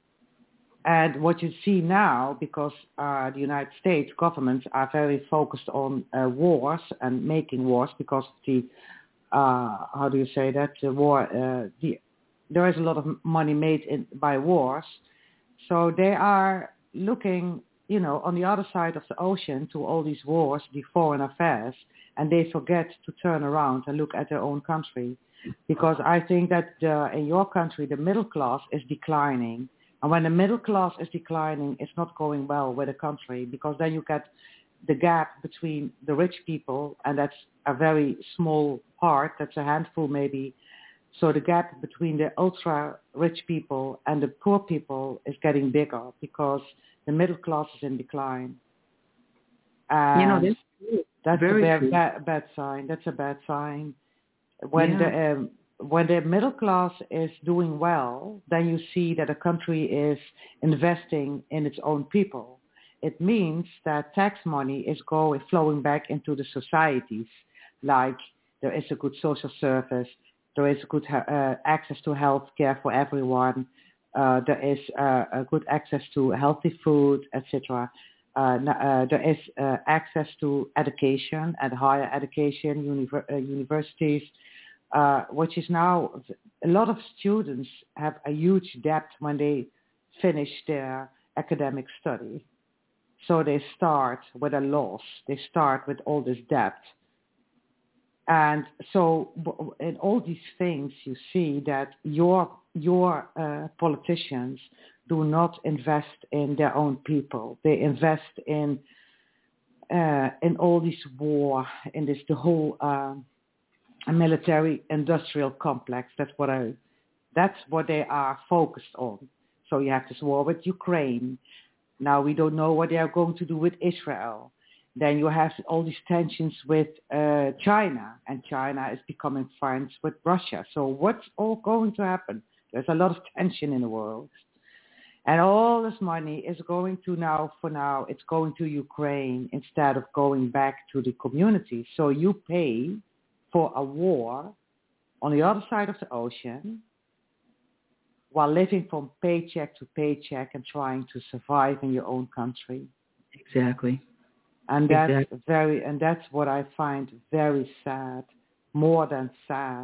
and what you see now, because uh, the United States governments are very focused on uh, wars and making wars because of the, uh, how do you say that, the war, uh, the, there is a lot of money made in, by wars. So they are looking, you know, on the other side of the ocean to all these wars, the foreign affairs, and they forget to turn around and look at their own country. Because I think that uh, in your country, the middle class is declining. And when the middle class is declining, it's not going well with the country, because then you get the gap between the rich people, and that's a very small part, that's a handful maybe. So the gap between the ultra-rich people and the poor people is getting bigger because the middle class is in decline. And you know, that's, that's very a bad, true. bad, bad sign. That's a bad sign. When yeah. the um, when the middle class is doing well, then you see that a country is investing in its own people. It means that tax money is going flowing back into the societies, like there is a good social service, there is good uh, access to health care for everyone, uh, there is uh, a good access to healthy food, et cetera. Uh, uh, there is uh, access to education and higher education, univer- uh, universities, uh, which is now, a lot of students have a huge debt when they finish their academic study. So they start with a loss. They start with all this debt. And so in all these things, you see that your your uh, politicians do not invest in their own people. They invest in uh, in all this war, in this the whole uh, military industrial complex. That's what I. That's what they are focused on. So you have this war with Ukraine. Now we don't know what they are going to do with Israel. Then you have all these tensions with uh, China, and China is becoming friends with Russia. So what's all going to happen? There's a lot of tension in the world. And all this money is going to now, for now, it's going to Ukraine instead of going back to the community. So you pay for a war on the other side of the ocean while living from paycheck to paycheck and trying to survive in your own country. Exactly. And that's exactly. very, and that's what I find very sad, more than sad.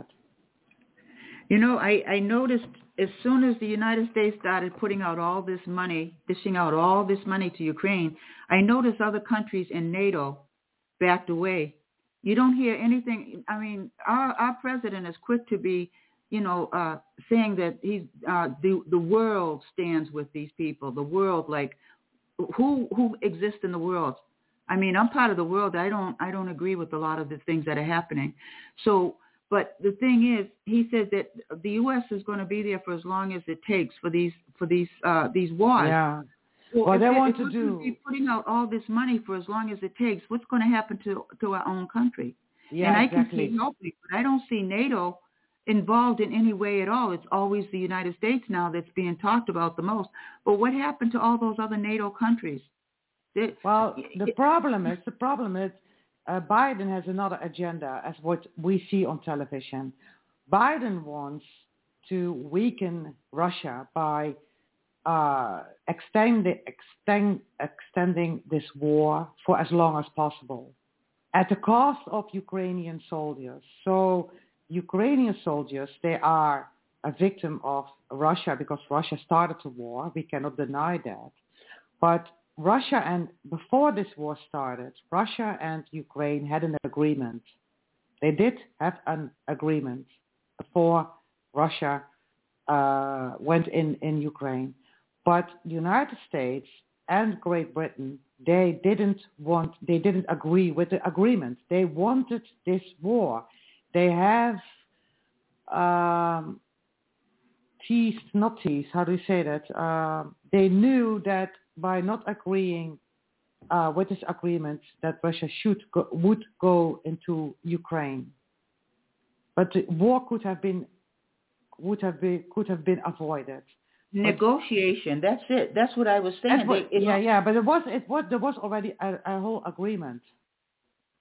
You know, I, I noticed as soon as the United States started putting out all this money, dishing out all this money to Ukraine, I noticed other countries in NATO backed away. You don't hear anything. I mean, our, our president is quick to be, you know, uh, saying that he's uh, the the world stands with these people. The world, like, who who exists in the world? I mean, I'm part of the world. I don't I don't agree with a lot of the things that are happening. So, but the thing is, he said that the U S is going to be there for as long as it takes for these for these uh, these wars. Yeah. Well, what if they it, want if to we're do. going to be putting out all this money for as long as it takes, what's going to happen to to our own country? Yeah, and I exactly. can see helping, but I don't see NATO involved in any way at all. It's always the United States now that's being talked about the most. But what happened to all those other NATO countries? They, Well, the it, problem is, the problem is uh, Biden has another agenda as what we see on television. Biden wants to weaken Russia by uh, extend, extend, extending this war for as long as possible at the cost of Ukrainian soldiers. So Ukrainian soldiers, they are a victim of Russia because Russia started the war. We cannot deny that. But Russia and before this war started, Russia and Ukraine had an agreement. They did have an agreement before Russia uh, went in, in Ukraine. But the United States and Great Britain, they didn't want, they didn't agree with the agreement. They wanted this war. They have um, teased, not teased, how do you say that? Uh, they knew that by not agreeing uh, with this agreement that Russia should go, would go into Ukraine. But the war could have been would have been could have been avoided. Negotiation. That's it. That's what I was saying. What, they, yeah, yeah, but it was it was there was already a, a whole agreement.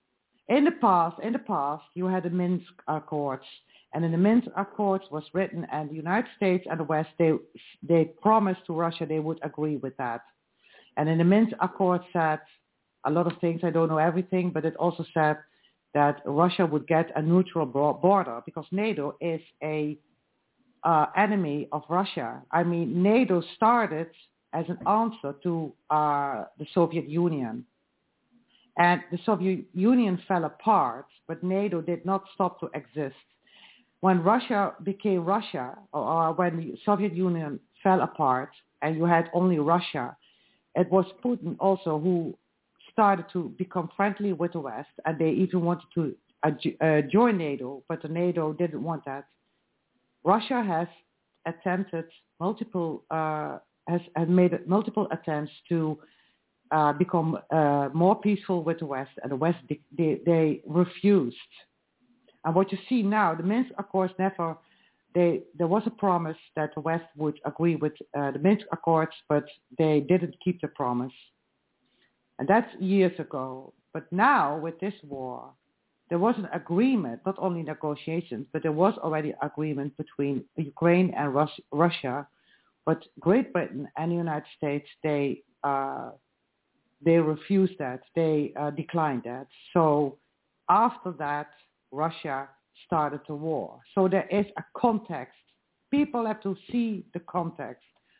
In the past, in the past, you had the Minsk Accords, and in the Minsk Accords was written, and the United States and the West, they they promised to Russia they would agree with that. And in the Minsk Accord said a lot of things. I don't know everything, but it also said that Russia would get a neutral border because NATO is a uh, enemy of Russia. I mean, NATO started as an answer to uh, the Soviet Union. And the Soviet Union fell apart, but NATO did not stop to exist. When Russia became Russia, or when the Soviet Union fell apart and you had only Russia, it was Putin also who started to become friendly with the West, and they even wanted to uh, join NATO, but the NATO didn't want that. Russia has attempted multiple, uh, has, has made multiple attempts to uh, become uh, more peaceful with the West, and the West, they, they refused. And what you see now, the Minsk Accords never, they, there was a promise that the West would agree with uh, the Minsk Accords, but they didn't keep the promise. And that's years ago. But now, with this war, there was an agreement, not only negotiations, but there was already agreement between Ukraine and Rus- Russia. But Great Britain and the United States, they uh, they refused that. They uh, declined that. So after that, Russia started the war. So there is a context. People have to see the context.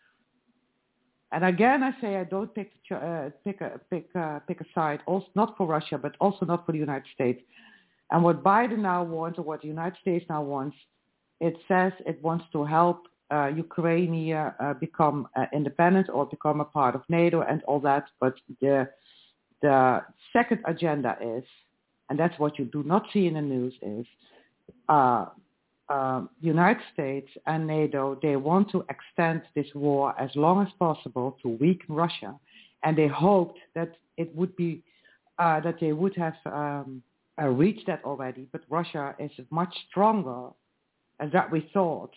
And again, I say I don't pick uh, pick a pick uh, pick a side. Also, not for Russia, but also not for the United States. And what Biden now wants, or what the United States now wants, it says it wants to help uh, Ukraine uh, become uh, independent or become a part of NATO and all that. But the the second agenda is, and that's what you do not see in the news, is uh, uh, the United States and NATO, they want to extend this war as long as possible to weaken Russia. And they hoped that it would be, uh, that they would have um, uh, reached that already. But Russia is much stronger than that we thought.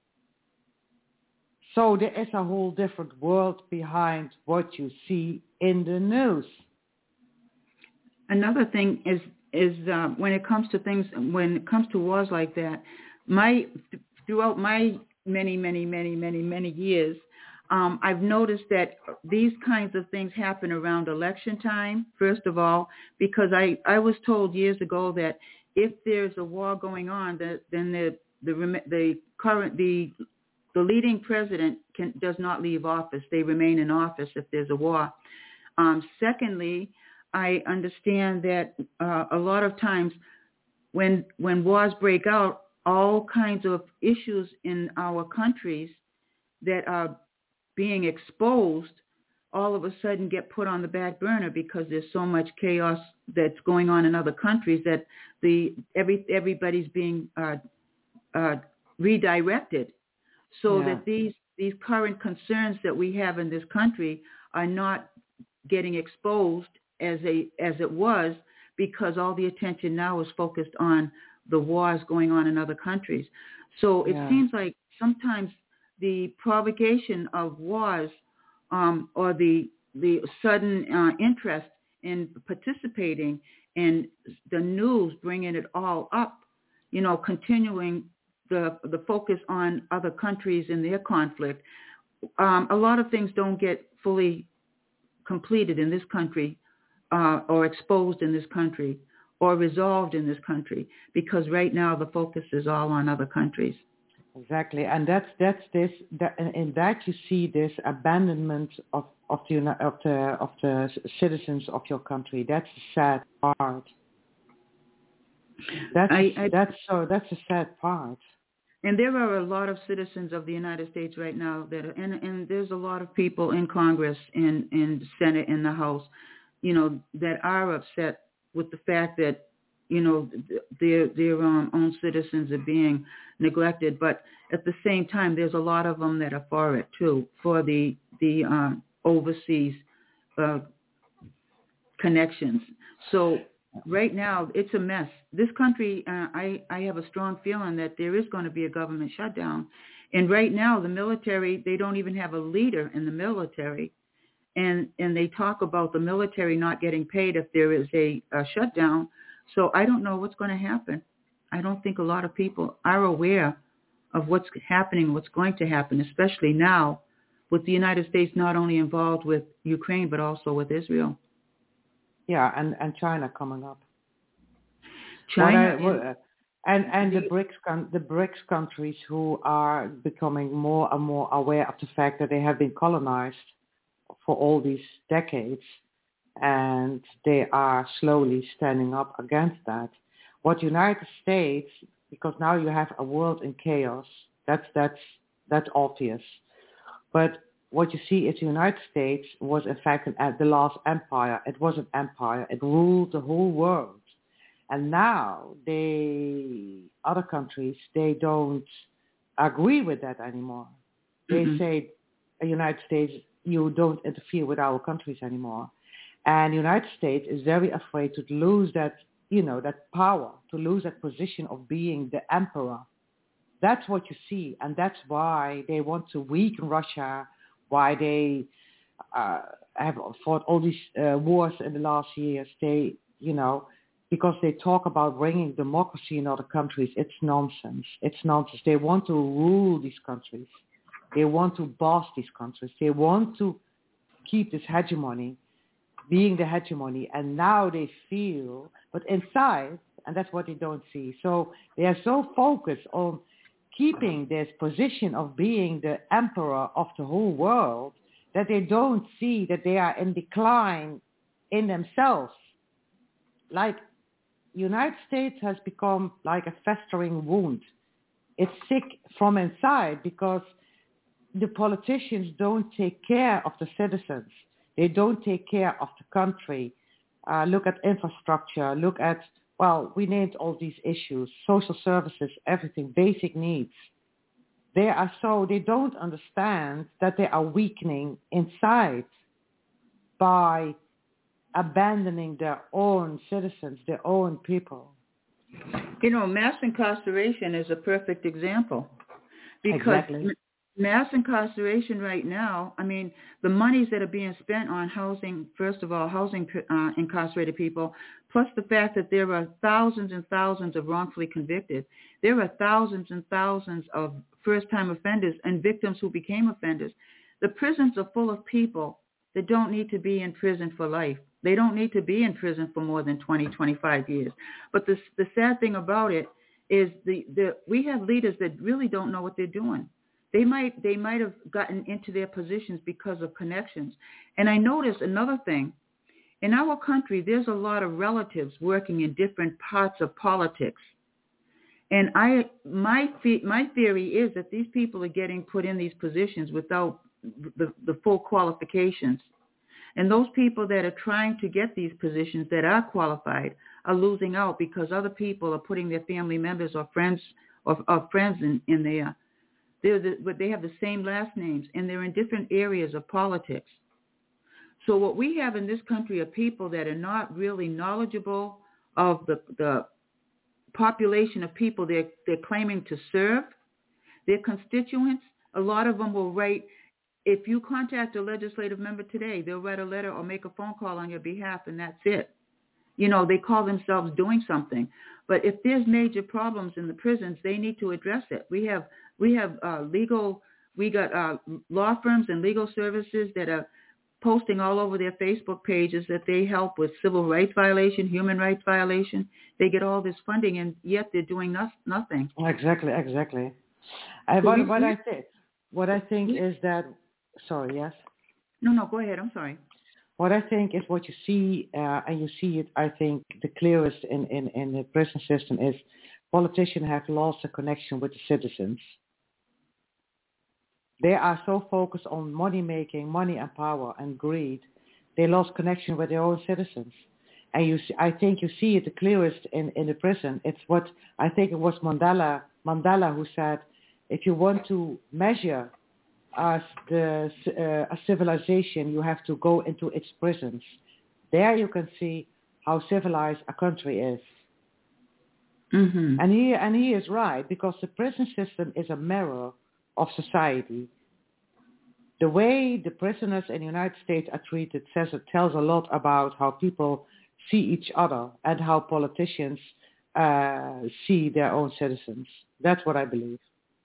So there is a whole different world behind what you see in the news. Another thing is is uh, when it comes to things, when it comes to wars like that, my throughout my many, many, many, many, many years, um, I've noticed that these kinds of things happen around election time, first of all, because I, I was told years ago that if there's a war going on, that then the the the current the the leading president can, does not leave office. They remain in office if there's a war. Um, secondly, I understand that uh, a lot of times when when wars break out, all kinds of issues in our countries that are being exposed all of a sudden get put on the back burner because there's so much chaos that's going on in other countries that the every everybody's being uh, uh, redirected, so yeah. that these these current concerns that we have in this country are not getting exposed as a as it was, because all the attention now is focused on the wars going on in other countries. So it yeah. seems like sometimes the provocation of wars um, or the the sudden uh, interest in participating in the news, bringing it all up, you know, continuing the the focus on other countries and their conflict. Um, a lot of things don't get fully completed in this country uh, or exposed in this country or resolved in this country, because right now the focus is all on other countries. Exactly, and that's that's this. That, in that you see this abandonment of of the of the of the citizens of your country. That's the sad part. That's I, I, that's so that's a sad part. And there are a lot of citizens of the United States right now that, are, and and there's a lot of people in Congress, in in the Senate, in the House, you know, that are upset with the fact that, you know, their their um, own citizens are being neglected. But at the same time, there's a lot of them that are for it too, for the the um, overseas uh, connections. So right now, it's a mess. This country, uh, I I have a strong feeling that there is going to be a government shutdown. And right now, the military, they don't even have a leader in the military. And and they talk about the military not getting paid if there is a, a shutdown. So I don't know what's going to happen. I don't think a lot of people are aware of what's happening, what's going to happen, especially now with the United States not only involved with Ukraine, but also with Israel. Yeah, and, and China coming up. China what I, what, and and the BRICS the BRICS countries who are becoming more and more aware of the fact that they have been colonized for all these decades, and they are slowly standing up against that. What United States, because now you have a world in chaos, that's that's that's obvious. But what you see is the United States was in fact an, the last empire. It was an empire. It ruled the whole world. And now they, other countries, they don't agree with that anymore. They mm-hmm. say, the United States, you don't interfere with our countries anymore. And the United States is very afraid to lose that, you know, that power, to lose that position of being the emperor. That's what you see. And that's why they want to weaken Russia, why they uh, have fought all these uh, wars in the last years. They, you know, because they talk about bringing democracy in other countries. It's nonsense. It's nonsense. They want to rule these countries. They want to boss these countries. They want to keep this hegemony, being the hegemony. And now they feel, but inside, and that's what they don't see. So they are so focused on keeping this position of being the emperor of the whole world that they don't see that they are in decline in themselves. Like, United States has become like a festering wound. It's sick from inside because the politicians don't take care of the citizens. They don't take care of the country. Uh, look at infrastructure. Look at, well, we named all these issues, social services, everything, basic needs. They are so, they don't understand that they are weakening inside by abandoning their own citizens, their own people. You know, mass incarceration is a perfect example. Because exactly. mass incarceration right now, I mean, the monies that are being spent on housing, first of all, housing uh, incarcerated people, plus the fact that there are thousands and thousands of wrongfully convicted. There are thousands and thousands of first-time offenders and victims who became offenders. The prisons are full of people that don't need to be in prison for life. They don't need to be in prison for more than twenty, twenty-five years. But the, the sad thing about it is the, the we have leaders that really don't know what they're doing. They might they might have gotten into their positions because of connections. And I noticed another thing. In our country, there's a lot of relatives working in different parts of politics. And I my my theory is that these people are getting put in these positions without the, the full qualifications. And those people that are trying to get these positions that are qualified are losing out because other people are putting their family members or friends or, or friends in, in there. They're the, but they have the same last names, and they're in different areas of politics. So what we have in this country are people that are not really knowledgeable of the, the population of people they're, they're claiming to serve. Their constituents, a lot of them will write, if you contact a legislative member today, they'll write a letter or make a phone call on your behalf, and that's it. You know, they call themselves doing something. But if there's major problems in the prisons, they need to address it. We have we have uh, legal, we got uh, law firms and legal services that are posting all over their Facebook pages that they help with civil rights violation, human rights violation. They get all this funding, and yet they're doing no- nothing. Exactly, exactly. Uh, So what, we, what we, I think, what I think we, is that. Sorry, yes. No, no, go ahead. I'm sorry. What I think is what you see, uh, and you see it, I think, the clearest in, in, in the prison system is politicians have lost a connection with the citizens. They are so focused on money making, money and power and greed, they lost connection with their own citizens. And you see, I think you see it the clearest in, in the prison. It's what, I think it was Mandela, Mandela who said, if you want to measure as the uh, a civilization, you have to go into its prisons. There you can see how civilized a country is. Mm-hmm. And he and he is right, because the prison system is a mirror of society. The way the prisoners in the United States are treated says it tells a lot about how people see each other and how politicians uh, see their own citizens. That's what I believe.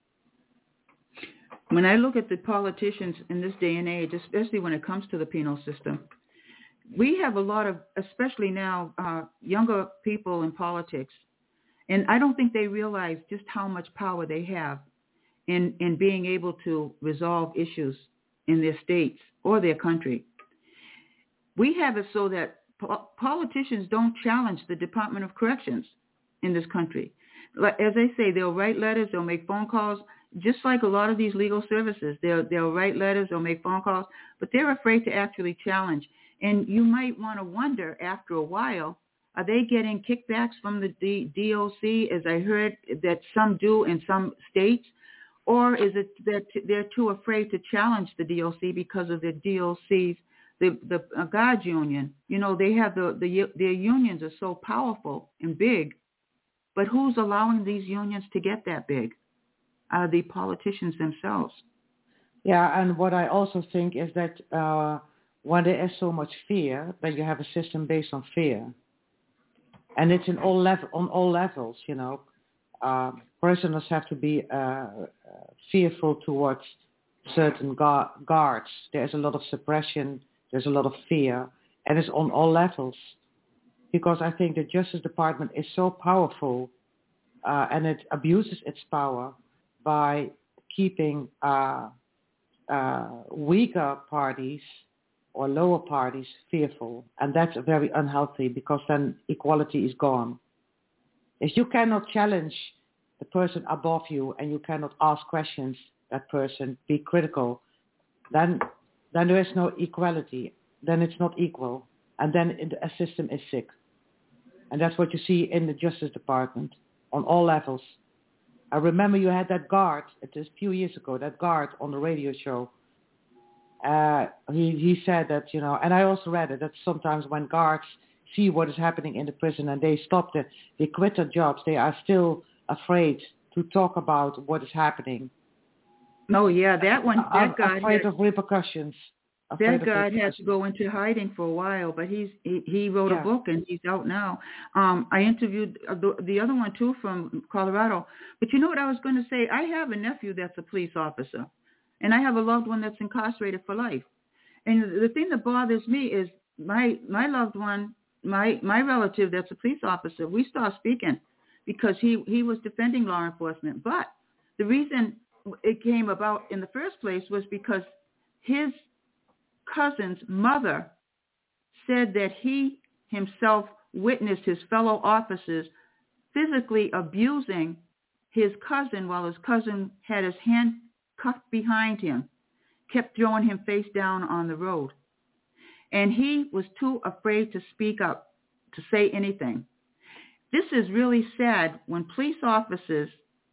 When I look at the politicians in this day and age, especially when it comes to the penal system, we have a lot of, especially now, uh, younger people in politics, and I don't think they realize just how much power they have in, in being able to resolve issues in their states or their country. We have it so that po- politicians don't challenge the Department of Corrections in this country. As I say, they'll write letters, they'll make phone calls, just like a lot of these legal services. They'll, they'll write letters, they'll make phone calls, but they're afraid to actually challenge. And you might want to wonder after a while, are they getting kickbacks from the D- DOC, as I heard that some do in some states? Or is it that they're too afraid to challenge the D O C because of the D O C's, the, the uh, guards union? You know, they have the, the, their unions are so powerful and big, but who's allowing these unions to get that big? Are the politicians themselves. Yeah, and what I also think is that uh, when there is so much fear, that you have a system based on fear. And it's in all level, on all levels, you know. Uh, prisoners have to be uh, fearful towards certain gu- guards. There's a lot of suppression. There's a lot of fear. And it's on all levels. Because I think the Justice Department is so powerful uh, and it abuses its power by keeping uh, uh, weaker parties or lower parties fearful. And that's very unhealthy because then equality is gone. If you cannot challenge the person above you and you cannot ask questions, that person, be critical, then then there is no equality. Then it's not equal. And then a system is sick. And that's what you see in the Justice Department on all levels. I remember you had that guard, it was a few years ago, that guard on the radio show. Uh, he, he said that, you know, and I also read it, that sometimes when guards see what is happening in the prison and they stop it, they quit their jobs, they are still afraid to talk about what is happening. Oh, yeah, that one, that guy afraid had, of repercussions. That guy had to go into hiding for a while, but he's he, he wrote yeah. a book and he's out now. Um, I interviewed the, the other one too from Colorado. But you know what I was going to say? I have a nephew that's a police officer, and I have a loved one that's incarcerated for life. And the thing that bothers me is my my loved one, my my relative that's a police officer. We stopped speaking because he he was defending law enforcement. But the reason it came about in the first place was because his cousin's mother said that he himself witnessed his fellow officers physically abusing his cousin while his cousin had his hand cuffed behind him, kept throwing him face down on the road. And he was too afraid to speak up, to say anything. This is really sad when police officers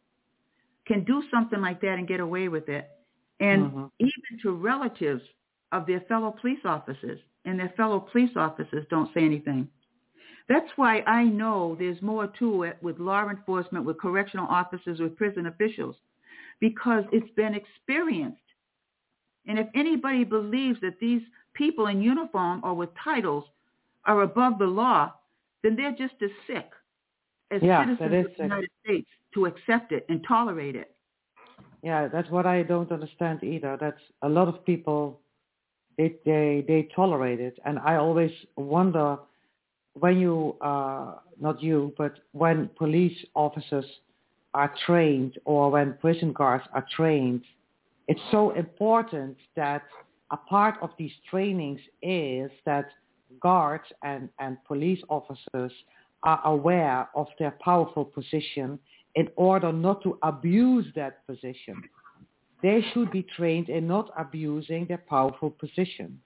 can do something like that and get away with it. And mm-hmm. even to relatives of their fellow police officers, and their fellow police officers don't say anything. That's why I know there's more to it with law enforcement, with correctional officers, with prison officials, because it's been experienced. And if anybody believes that these people in uniform or with titles are above the law, then they're just as sick as yeah, citizens of the United States to accept it and tolerate it. Yeah, that's what I don't understand either. That's a lot of people, they they, they tolerate it. And I always wonder when you, uh, not you, but when police officers are trained or when prison guards are trained, it's so important that a part of these trainings is that guards and, and police officers are aware of their powerful position in order not to abuse that position. They should be trained in not abusing their powerful position.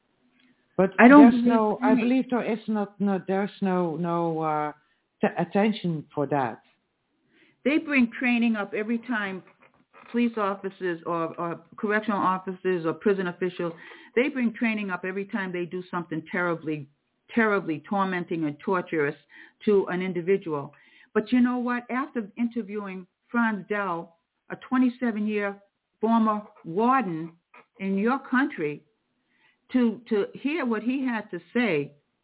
But I don't there's no, I believe there is not, no, there's no, no uh, t- attention for that. They bring training up every time police officers or, or correctional officers or prison officials, they bring training up every time they do something terribly, terribly tormenting and torturous to an individual. But you know what? After interviewing Franz Dell, a twenty-seven-year former warden in your country, to, to hear what he had to say,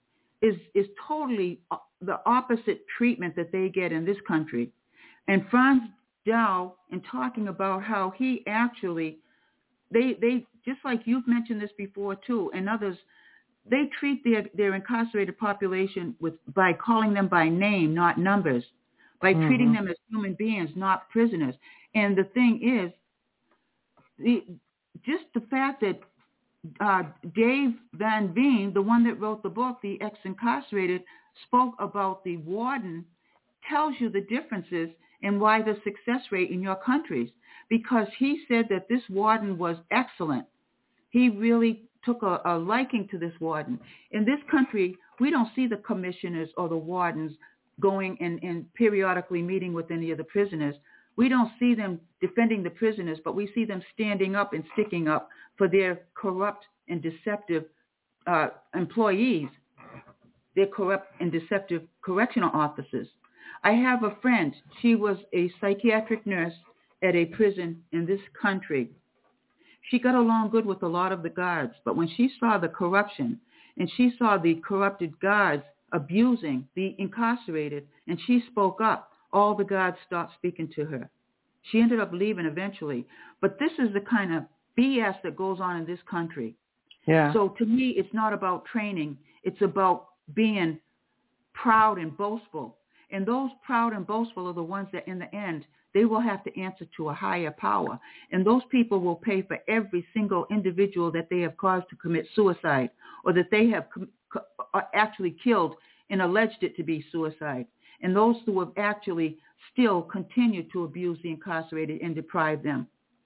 is is totally the opposite treatment that they get in this country. And Franz Dow, in talking about how he actually, they they just like you've mentioned this before too, and others, they treat their, their incarcerated population with by calling them by name, not numbers, by mm-hmm. treating them as human beings, not prisoners. And the thing is, the just the fact that uh, Dave Van Veen, the one that wrote the book, The Ex-Incarcerated, spoke about the warden, tells you the differences and why the success rate in your countries. Because he said that this warden was excellent. He really took a, a liking to this warden. In this country, we don't see the commissioners or the wardens going and, and periodically meeting with any of the prisoners. We don't see them defending the prisoners, but we see them standing up and sticking up for their corrupt and deceptive uh, employees, their corrupt and deceptive correctional officers. I have a friend. She was a psychiatric nurse at a prison in this country. She got along good with a lot of the guards, but when she saw the corruption and she saw the corrupted guards abusing the incarcerated and she spoke up, all the guards stopped speaking to her. She ended up leaving eventually. But this is the kind of B S that goes on in this country. Yeah. So to me, it's not about training. It's about being proud and boastful. And those proud and boastful are the ones that in the end, they will have to answer to a higher power. And those people will pay for every single individual that they have caused to commit suicide or that they have com- actually killed and alleged it to be suicide. And those who have actually still continued to abuse the incarcerated and deprive them.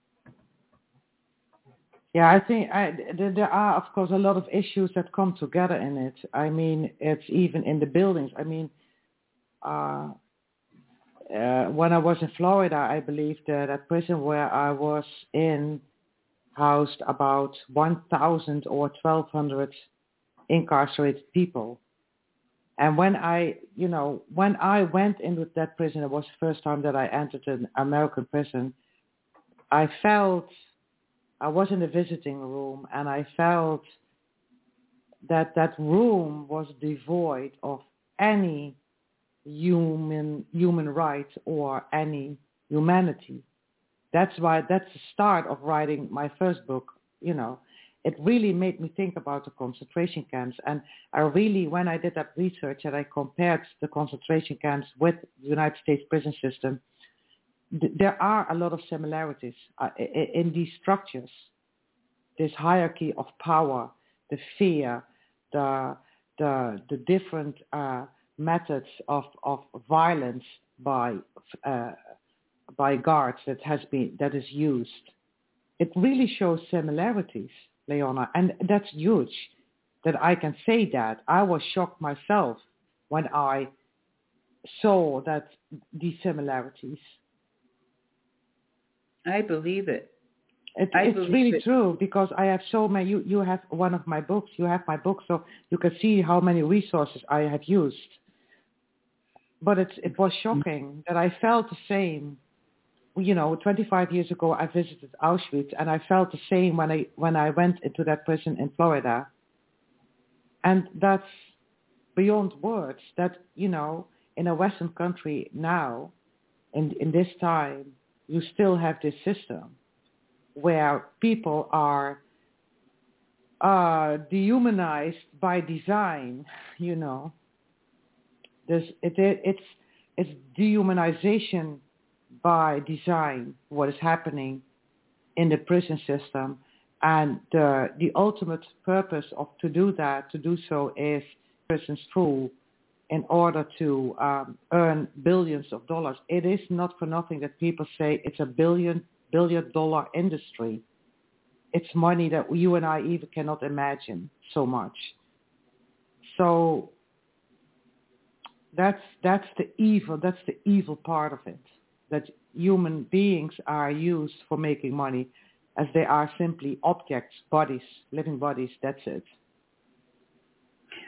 Yeah, I think I, there are, of course, a lot of issues that come together in it. I mean, it's even in the buildings. I mean, uh, uh, when I was in Florida, I believe that at prison where I was in housed about one thousand or twelve hundred incarcerated people. And when I, you know, when I went into that prison, it was the first time that I entered an American prison, I felt, I was in the visiting room, and I felt that that room was devoid of any human human rights or any humanity. That's why, that's the start of writing my first book, you know. It really made me think about the concentration camps. And I really, when I did that research and I compared the concentration camps with the United States prison system, th- there are a lot of similarities uh, in these structures. This hierarchy of power, the fear, the the, the different uh, methods of, of violence by uh, by guards that has been that is used. It really shows similarities, Leona, and that's huge that I can say that. I was shocked myself when I saw that these similarities. I believe it. It I it's believe really it. true because I have so many. You, you have one of my books. You have my book, so you can see how many resources I have used. But it's, it was shocking that I felt the same. You know, twenty-five years ago, I visited Auschwitz, and I felt the same when I when I went into that prison in Florida. And that's beyond words. That, you know, in a Western country now, in in this time, you still have this system where people are uh, dehumanized by design. You know, there's it, it it's it's dehumanization by design, what is happening in the prison system. And the the ultimate purpose of to do that, to do so is prisons full in order to um, earn billions of dollars. It is not for nothing that people say it's a billion, billion dollar industry. It's money that you and I even cannot imagine so much. So that's that's the evil, that's the evil part of it. That human beings are used for making money as they are simply objects, bodies, living bodies, that's it.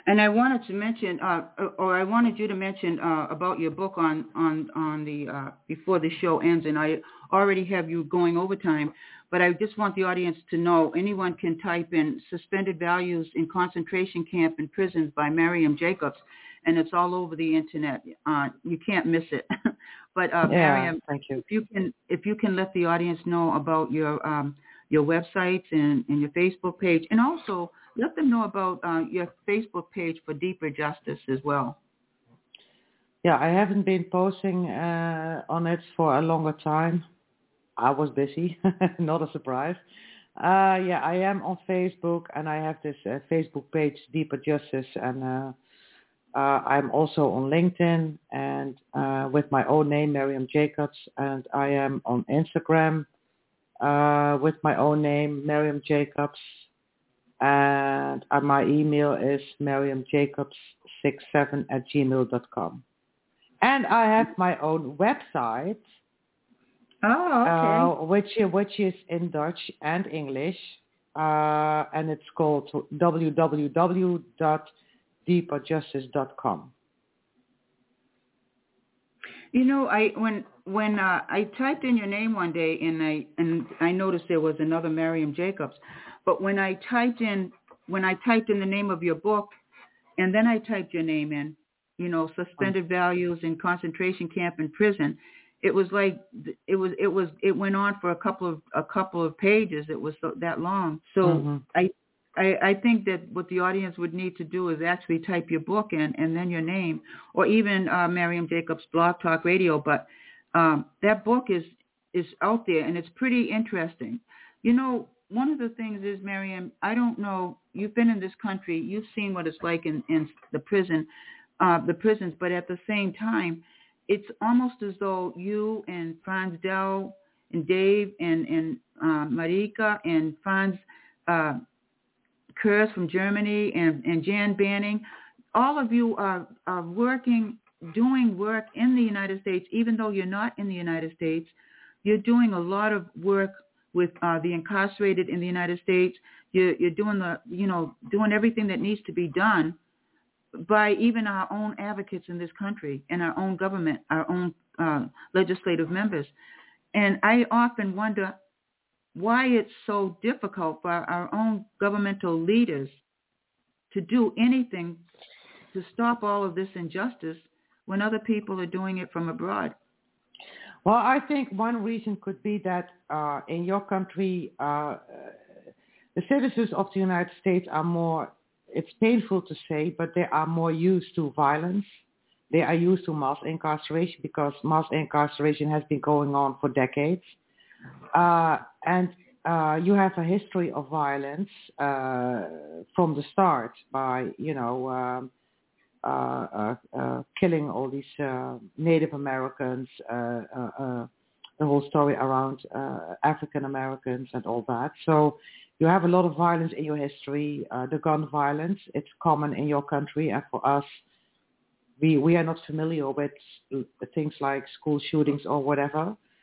And I wanted to mention, uh, or I wanted you to mention uh, about your book on on on the uh, before the show ends, and I already have you going overtime. But I just want the audience to know anyone can type in "Suspended Values in Concentration Camp and Prisons" by Miriam Jacobs, and it's all over the internet. Uh, you can't miss it. But uh, Yeah, Miriam, thank you. if you can if you can let the audience know about your um, your websites and, and your Facebook page, and also let them know about uh, your Facebook page for Deeper Justice as well. Yeah, I haven't been posting uh, on it for a longer time. I was busy, not a surprise. Uh, yeah, I am on Facebook, and I have this uh, Facebook page, Deeper Justice, and uh, uh, I'm also on LinkedIn and uh, with my own name, Miriam Jacobs, and I am on Instagram uh, with my own name, Miriam Jacobs. And uh, my email is miriam jacobs sixty-seven at gmail dot com. And I have my own website, oh, okay. uh, which which is in Dutch and English, uh, and it's called w w w dot deeper justice dot com. You know, I when when uh, I typed in your name one day, and I and I noticed there was another Miriam Jacobs. But when I typed in when I typed in the name of your book, and then I typed your name in, you know, Suspended Values in Concentration Camp and Prison, it was like it was it was it went on for a couple of a couple of pages. It was so, that long. So Mm-hmm. I, I I think that what the audience would need to do is actually type your book in and then your name, or even uh, Miriam Jacobs Blog Talk Radio. But um, that book is is out there, and it's pretty interesting. You know, one of the things is, Miriam, I don't know, you've been in this country, you've seen what it's like in, in the prison, uh, the prisons, but at the same time, it's almost as though you and Franz Dell and Dave and, and uh, Marika and Franz uh, Kurz from Germany and, and Jan Banning, all of you are, are working, doing work in the United States, even though you're not in the United States. You're doing a lot of work with uh, the incarcerated in the United States. You're, you're doing the, you know, doing everything that needs to be done by even our own advocates in this country and our own government, our own uh, legislative members. And I often wonder why it's so difficult for our own governmental leaders to do anything to stop all of this injustice when other people are doing it from abroad. Well, I think one reason could be that uh, in your country, uh, the citizens of the United States are more, it's painful to say, but they are more used to violence. They are used to mass incarceration because mass incarceration has been going on for decades. Uh, and uh, you have a history of violence uh, from the start by, you know, um, Uh, uh, uh, killing all these uh, Native Americans, uh, uh, uh, the whole story around uh, African Americans and all that. So you have a lot of violence in your history. Uh, the gun violence, it's common in your country, and for us, we we are not familiar with things like school shootings or whatever.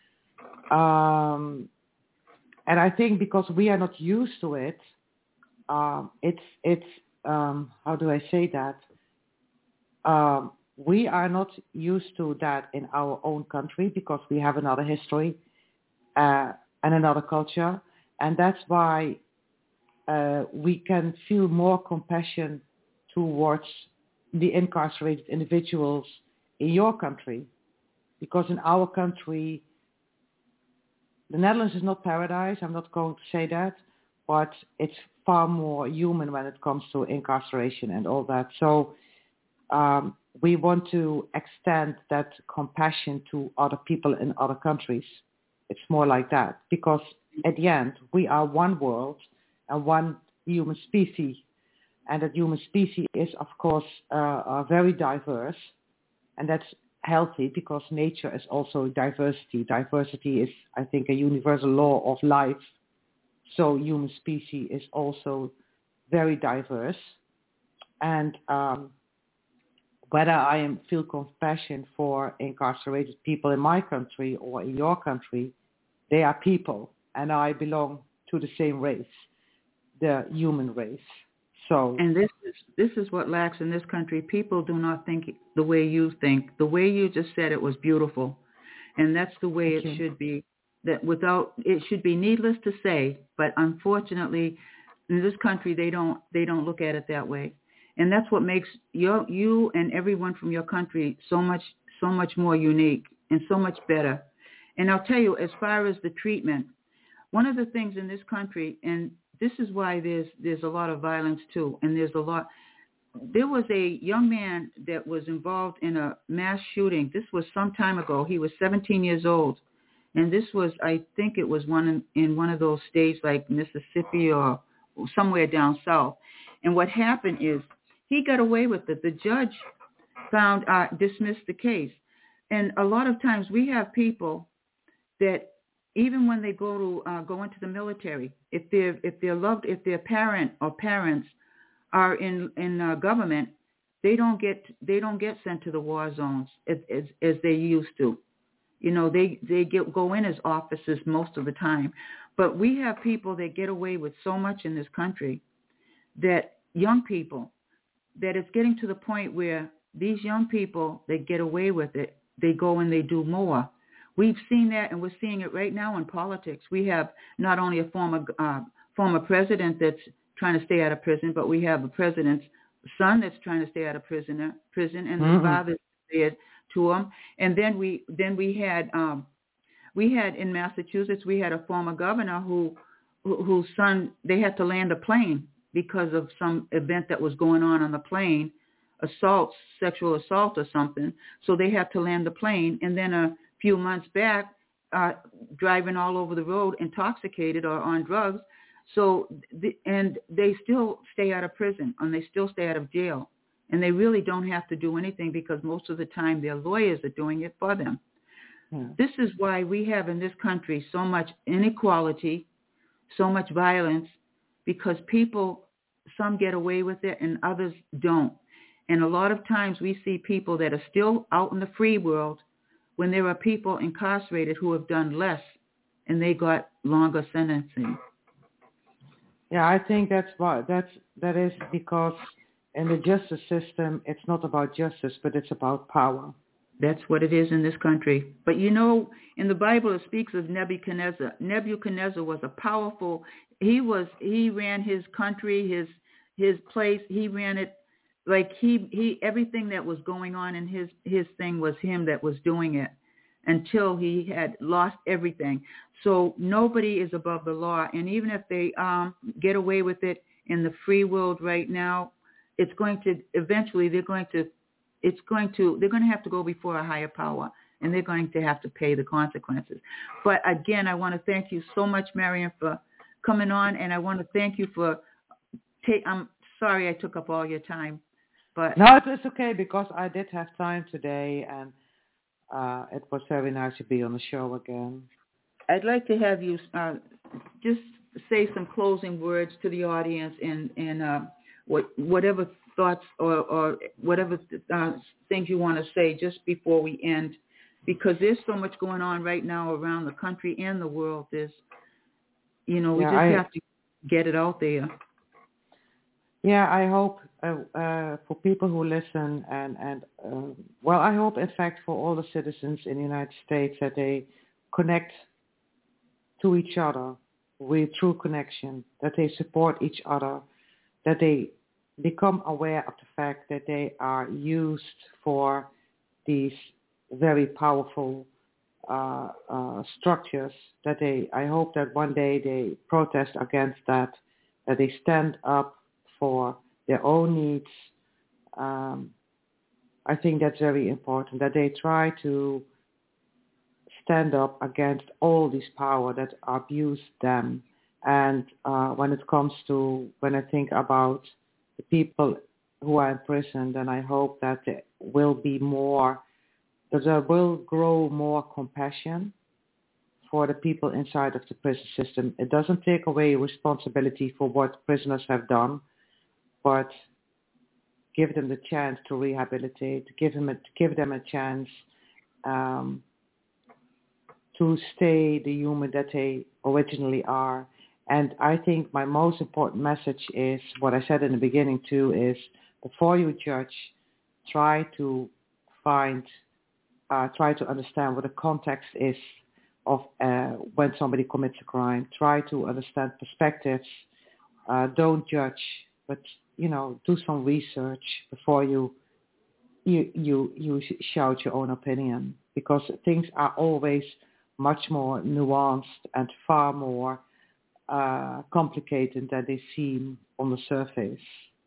Um, and I think because we are not used to it, um, it's it's um, how do I say that? Um, we are not used to that in our own country because we have another history uh, and another culture. And that's why uh, we can feel more compassion towards the incarcerated individuals in your country. Because in our country, the Netherlands is not paradise, I'm not going to say that, but it's far more human when it comes to incarceration and all that. So Um, we want to extend that compassion to other people in other countries. It's more like that because at the end, we are one world and one human species. And that human species is, of course, uh, uh, very diverse. And that's healthy because nature is also diversity. Diversity is, I think, a universal law of life. So human species is also very diverse. And um, whether I am, feel compassion for incarcerated people in my country or in your country, they are people, and I belong to the same race, the human race. So, and this is this is what lacks in this country. People do not think the way you think. The way you just said it was beautiful, and that's the way okay. it should be. That without it should be needless to say, but unfortunately, in this country they don't they don't look at it that way, and that's what makes you you and everyone from your country so much so much more unique and so much better. And I'll tell you, as far as the treatment, one of the things in this country, and this is why there's there's a lot of violence too, and there's a lot. There was a young man that was involved in a mass shooting. This was some time ago. He was seventeen years old, and this was, I think, it was one in, in one of those states like Mississippi or somewhere down south. And what happened is he got away with it. The judge found uh, dismissed the case, and a lot of times we have people that even when they go to uh, go into the military, if they're if they're loved, if their parent or parents are in in uh, government, they don't get they don't get sent to the war zones as as, as they used to. You know, they they get go in as officers most of the time. But we have people that get away with so much in this country, that young people, that it's getting to the point where these young people that get away with it, they go and they do more. We've seen that, and we're seeing it right now in politics. We have not only a former uh, former president that's trying to stay out of prison, but we have a president's son that's trying to stay out of prison, prison, and mm-hmm. the father said to him. And then we then we had um, we had in Massachusetts, we had a former governor who whose son, they had to land a plane because of some event that was going on on the plane, assault, sexual assault or something. So they had to land the plane, and then a few months back, uh, driving all over the road, intoxicated or on drugs. So, the, and they still stay out of prison, and they still stay out of jail. And they really don't have to do anything because most of the time their lawyers are doing it for them. Yeah. This is why we have in this country so much inequality, so much violence, because people, some get away with it and others don't. And a lot of times we see people that are still out in the free world when there are people incarcerated who have done less and they got longer sentencing. Yeah, I think that's why that's that is because in the justice system, it's not about justice, but it's about power. That's what it is in this country. But you know, in the Bible, it speaks of Nebuchadnezzar. Nebuchadnezzar was a powerful. He was. He ran his country, his his place. He ran it. Like he, he, everything that was going on in his, his thing was him that was doing it until he had lost everything. So nobody is above the law. And even if they um, get away with it in the free world right now, it's going to, eventually they're going to, it's going to, they're going to have to go before a higher power, and they're going to have to pay the consequences. But again, I want to thank you so much, Mariam, for coming on. And I want to thank you for, take, I'm sorry I took up all your time. But no, it's okay because I did have time today, and uh, it was very nice to be on the show again. I'd like to have you uh, just say some closing words to the audience, and and uh, what whatever thoughts or, or whatever uh, things you want to say just before we end, because there's so much going on right now around the country and the world. There's, you know, we yeah, just I, have to get it out there. Yeah, I hope uh, uh, for people who listen and, and uh, well, I hope, in fact, for all the citizens in the United States that they connect to each other with true connection, that they support each other, that they become aware of the fact that they are used for these very powerful uh, uh, structures, that they, I hope that one day they protest against that, that they stand up for their own needs. Um, I think that's very important, that they try to stand up against all this power that abuse them. And uh, when it comes to, when I think about the people who are in prison, then I hope that there will be more, that there will grow more compassion for the people inside of the prison system. It doesn't take away responsibility for what prisoners have done, but give them the chance to rehabilitate, give them a, give them a chance um, to stay the human that they originally are. And I think my most important message is what I said in the beginning too, is before you judge, try to find, uh, try to understand what the context is of uh, when somebody commits a crime. Try to understand perspectives. Uh, don't judge, but, you know, do some research before you you you, you shout your own opinion, because things are always much more nuanced and far more uh, complicated than they seem on the surface.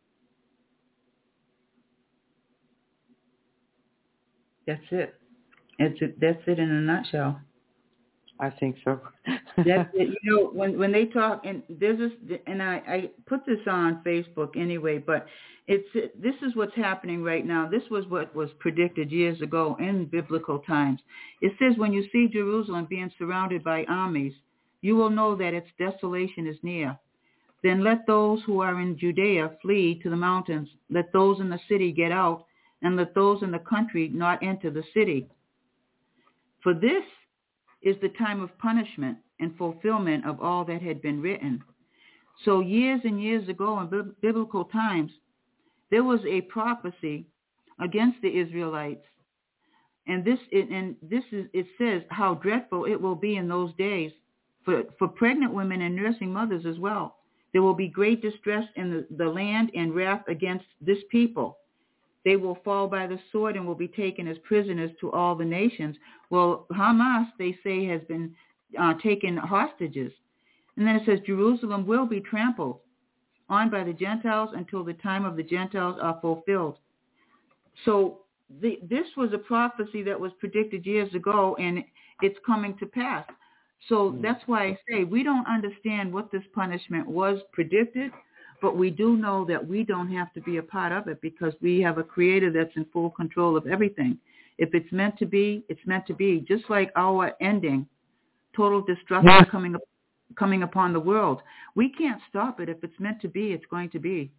That's it. It's it. That's it in a nutshell. I think so. That's it. You know, when when they talk, and there's this, and I, I put this on Facebook anyway, but it's this is what's happening right now. This was what was predicted years ago in biblical times. It says, when you see Jerusalem being surrounded by armies, you will know that its desolation is near. Then let those who are in Judea flee to the mountains. Let those in the city get out, and let those in the country not enter the city. For this is the time of punishment and fulfillment of all that had been written. So years and years ago in b- biblical times, there was a prophecy against the Israelites. And this and this is it says how dreadful it will be in those days for, for pregnant women and nursing mothers as well. There will be great distress in the, the land and wrath against this people. They will fall by the sword and will be taken as prisoners to all the nations. Well, Hamas, they say, has been uh, taken hostages. And then it says Jerusalem will be trampled on by the Gentiles until the time of the Gentiles are fulfilled. So the, this was a prophecy that was predicted years ago, and it's coming to pass. So mm. that's why I say we don't understand what this punishment was predicted, but we do know that we don't have to be a part of it because we have a creator that's in full control of everything. If it's meant to be, it's meant to be. Just like our ending, total destruction yeah. coming up, coming upon the world. We can't stop it. If it's meant to be, it's going to be.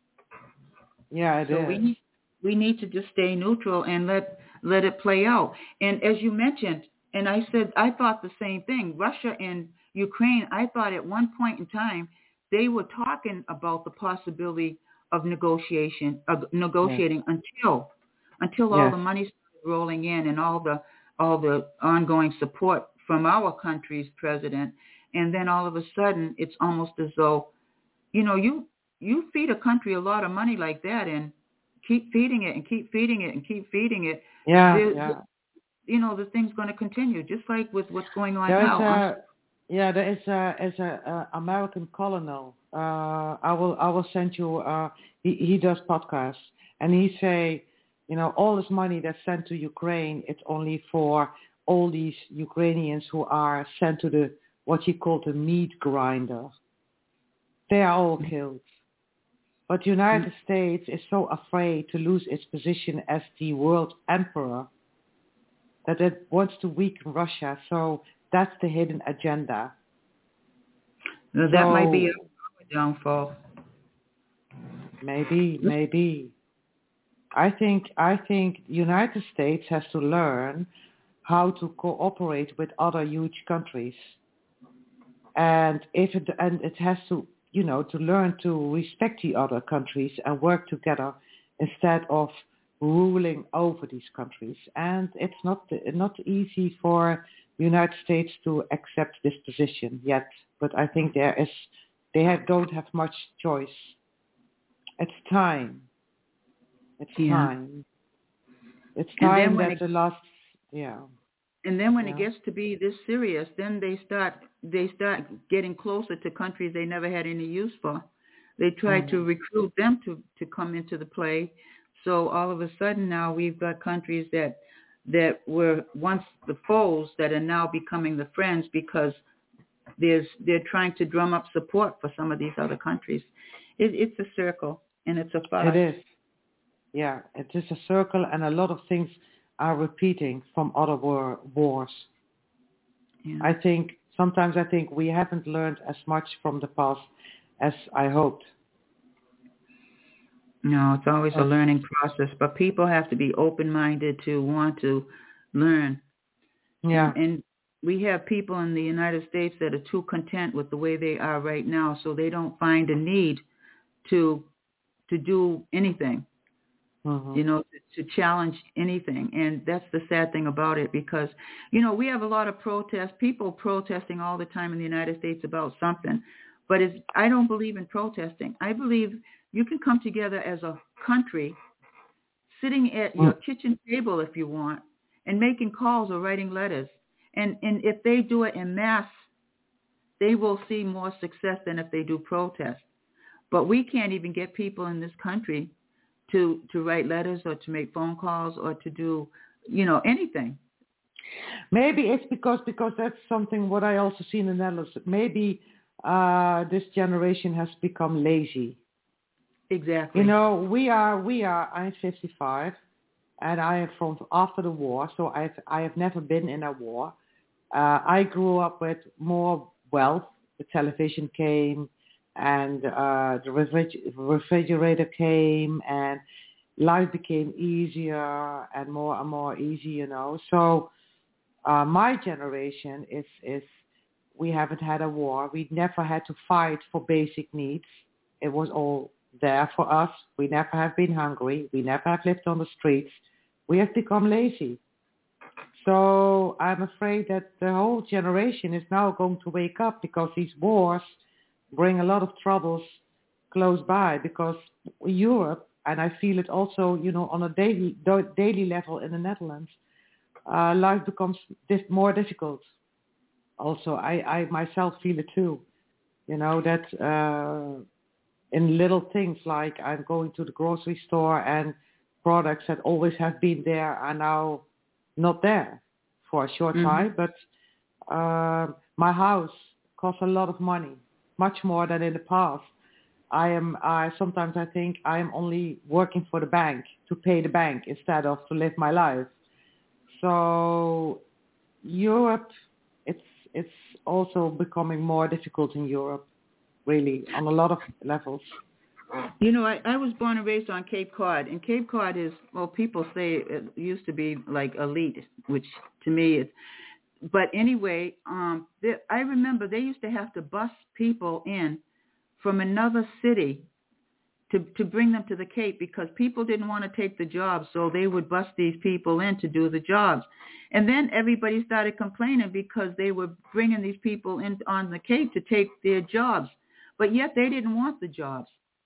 Yeah, it so is. We, we need to just stay neutral and let let it play out. And as you mentioned, and I said, I thought the same thing. Russia and Ukraine, I thought at one point in time, they were talking about the possibility of negotiation, of negotiating yes. until, until yes. all the money started rolling in and all the, all the ongoing support from our country's president. And then all of a sudden, it's almost as though, you know, you, you feed a country a lot of money like that and keep feeding it and keep feeding it and keep feeding it. Yeah, yeah. You know, the thing's going to continue, just like with what's going on There now. Yeah, there is a, is a, a American colonel. Uh, I will I will send you. Uh, he he does podcasts, and he say, you know, all this money that's sent to Ukraine, it's only for all these Ukrainians who are sent to the what he called the meat grinder. They are all killed, but the United States is so afraid to lose its position as the world emperor that it wants to weaken Russia. So that's the hidden agenda. Now, that so, might be a downfall. Maybe, maybe. I think I think the United States has to learn how to cooperate with other huge countries, and if it and it has to, you know, to learn to respect the other countries and work together instead of ruling over these countries. And it's not not easy for the United States to accept this position yet, but I think there is they have, don't have much choice. It's time. It's yeah. time. It's time that it, the last yeah. And then when yeah. it gets to be this serious, then they start they start getting closer to countries they never had any use for. They try mm-hmm. to recruit them to, to come into the play. So all of a sudden now we've got countries that that were once the foes that are now becoming the friends because there's they're trying to drum up support for some of these other countries. It, it's a circle and it's a farce. It is. Yeah, it is a circle, and a lot of things are repeating from other war, wars. Yeah. I think sometimes I think we haven't learned as much from the past as I hoped. No, it's always a learning process, but people have to be open-minded to want to learn. Yeah. And, and we have people in the United States that are too content with the way they are right now, so they don't find a need to to do anything, mm-hmm. you know, to, to challenge anything. And that's the sad thing about it because, you know, we have a lot of protests, people protesting all the time in the United States about something. But it's, I don't believe in protesting. I believe you can come together as a country, sitting at your mm. kitchen table if you want, and making calls or writing letters. And, and if they do it en masse, they will see more success than if they do protests. But we can't even get people in this country to, to write letters or to make phone calls or to do, you know, anything. Maybe it's because because that's something what I also see in the Netherlands. Maybe uh, this generation has become lazy. Exactly. You know, we are we are. I'm fifty-five, and I am from after the war, so I've I have never been in a war. Uh, I grew up with more wealth. The television came. And uh, the refriger- refrigerator came, and life became easier and more and more easy, you know. So uh, my generation is, is we haven't had a war. We never had to fight for basic needs. It was all there for us. We never have been hungry. We never have lived on the streets. We have become lazy. So I'm afraid that the whole generation is now going to wake up because these wars bring a lot of troubles close by because Europe, and I feel it also, you know, on a daily daily level in the Netherlands, uh, life becomes dif- more difficult. Also, I, I myself feel it too, you know, that uh, in little things like I'm going to the grocery store and products that always have been there are now not there for a short mm-hmm. time, but uh, my house costs a lot of money. Much more than in the past. I am. I sometimes I think I am only working for the bank to pay the bank instead of to live my life. So Europe, it's it's also becoming more difficult in Europe, really, on a lot of levels. You know, I, I was born and raised on Cape Cod, and Cape Cod is, well, people say it used to be like elite, which to me is. But anyway, um, they, I remember they used to have to bus people in from another city to, to bring them to the Cape because people didn't want to take the jobs, so they would bus these people in to do the jobs. And then everybody started complaining because they were bringing these people in on the Cape to take their jobs, but yet they didn't want the jobs.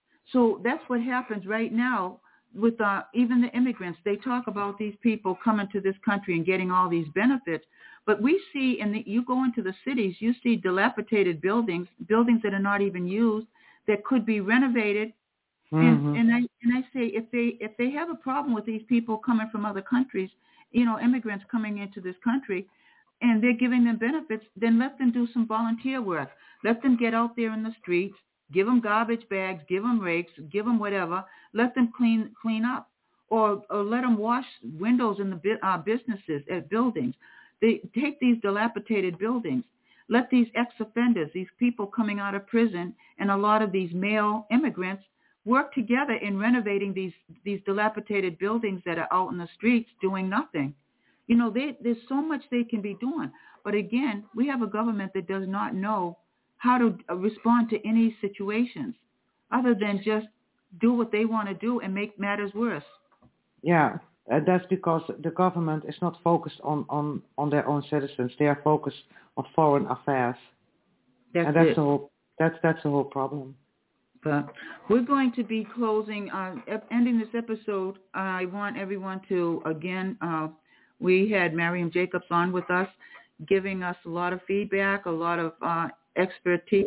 So that's what happens right now with uh, even the immigrants. They talk about these people coming to this country and getting all these benefits. But we see, in the, you go into the cities, you see dilapidated buildings, buildings that are not even used, that could be renovated. Mm-hmm. And, and I and I say, if they if they have a problem with these people coming from other countries, you know, immigrants coming into this country, and they're giving them benefits, then let them do some volunteer work. Let them get out there in the streets, give them garbage bags, give them rakes, give them whatever. Let them clean clean up, or or let them wash windows in the uh, businesses at buildings. They take these dilapidated buildings, let these ex-offenders, these people coming out of prison, and a lot of these male immigrants work together in renovating these, these dilapidated buildings that are out in the streets doing nothing. You know, they, there's so much they can be doing. But again, we have a government that does not know how to respond to any situations other than just do what they want to do and make matters worse. Yeah. Uh, that's because the government is not focused on, on, on their own citizens. They are focused on foreign affairs. That's and that's it. the whole that's that's the whole problem. But we're going to be closing, uh, ending this episode. I want everyone to, again, uh, we had Mariam Jacobs on with us, giving us a lot of feedback, a lot of uh, expertise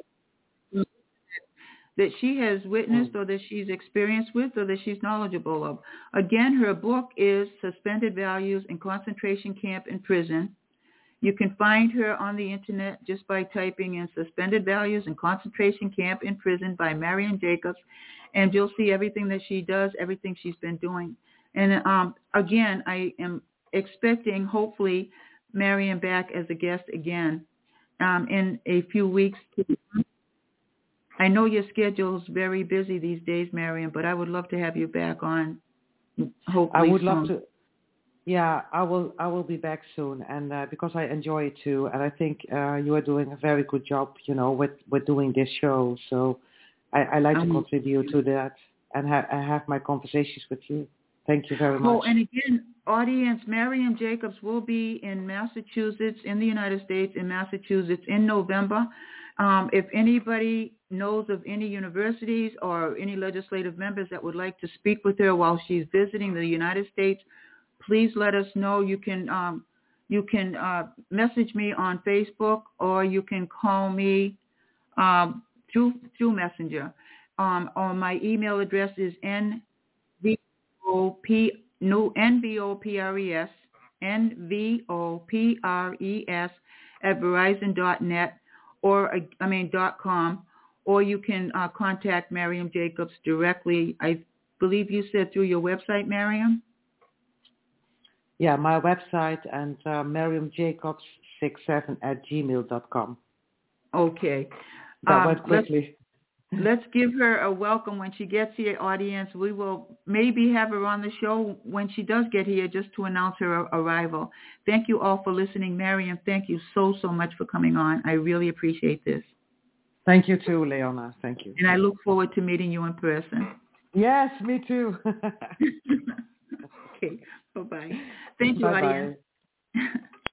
that she has witnessed or that she's experienced with or that she's knowledgeable of. Again, her book is Suspended Values in Concentration Camp and Prison. You can find her on the internet just by typing in Suspended Values in Concentration Camp and Prison by Mariam Jacobs, and you'll see everything that she does, everything she's been doing. And um, again, I am expecting, hopefully, Mariam back as a guest again um, in a few weeks. I know your schedule's very busy these days, Mariam, but I would love to have you back on. Hopefully, I would soon. love to. Yeah, I will. I will be back soon, and uh, because I enjoy it too, and I think uh, you are doing a very good job, you know, with, with doing this show. So I, I like Um, to contribute to that and ha- I have my conversations with you. Thank you very much. Oh, and again, audience, Miriam Jacobs will be in Massachusetts, in the United States, in Massachusetts in November. Um, if anybody knows of any universities or any legislative members that would like to speak with her while she's visiting the United States, please let us know. You can um, you can uh, message me on Facebook, or you can call me um, through through Messenger. Um, or my email address is n v o p no n v o p r e s n v o p r e s at verizon dot net, or I mean dot com, or you can uh, contact Miriam Jacobs directly. I believe you said through your website, Miriam. Yeah, my website, and uh, Miriam Jacobs sixty-seven at gmail dot com. Okay. That um, went quickly. Let's, let's give her a welcome when she gets here, audience. We will maybe have her on the show when she does get here, just to announce her arrival. Thank you all for listening. Miriam, thank you so, so much for coming on. I really appreciate this. Thank you too, Leona. Thank you. And I look forward to meeting you in person. Yes, me too. Okay. Bye-bye. Thank you, Bye-bye. audience.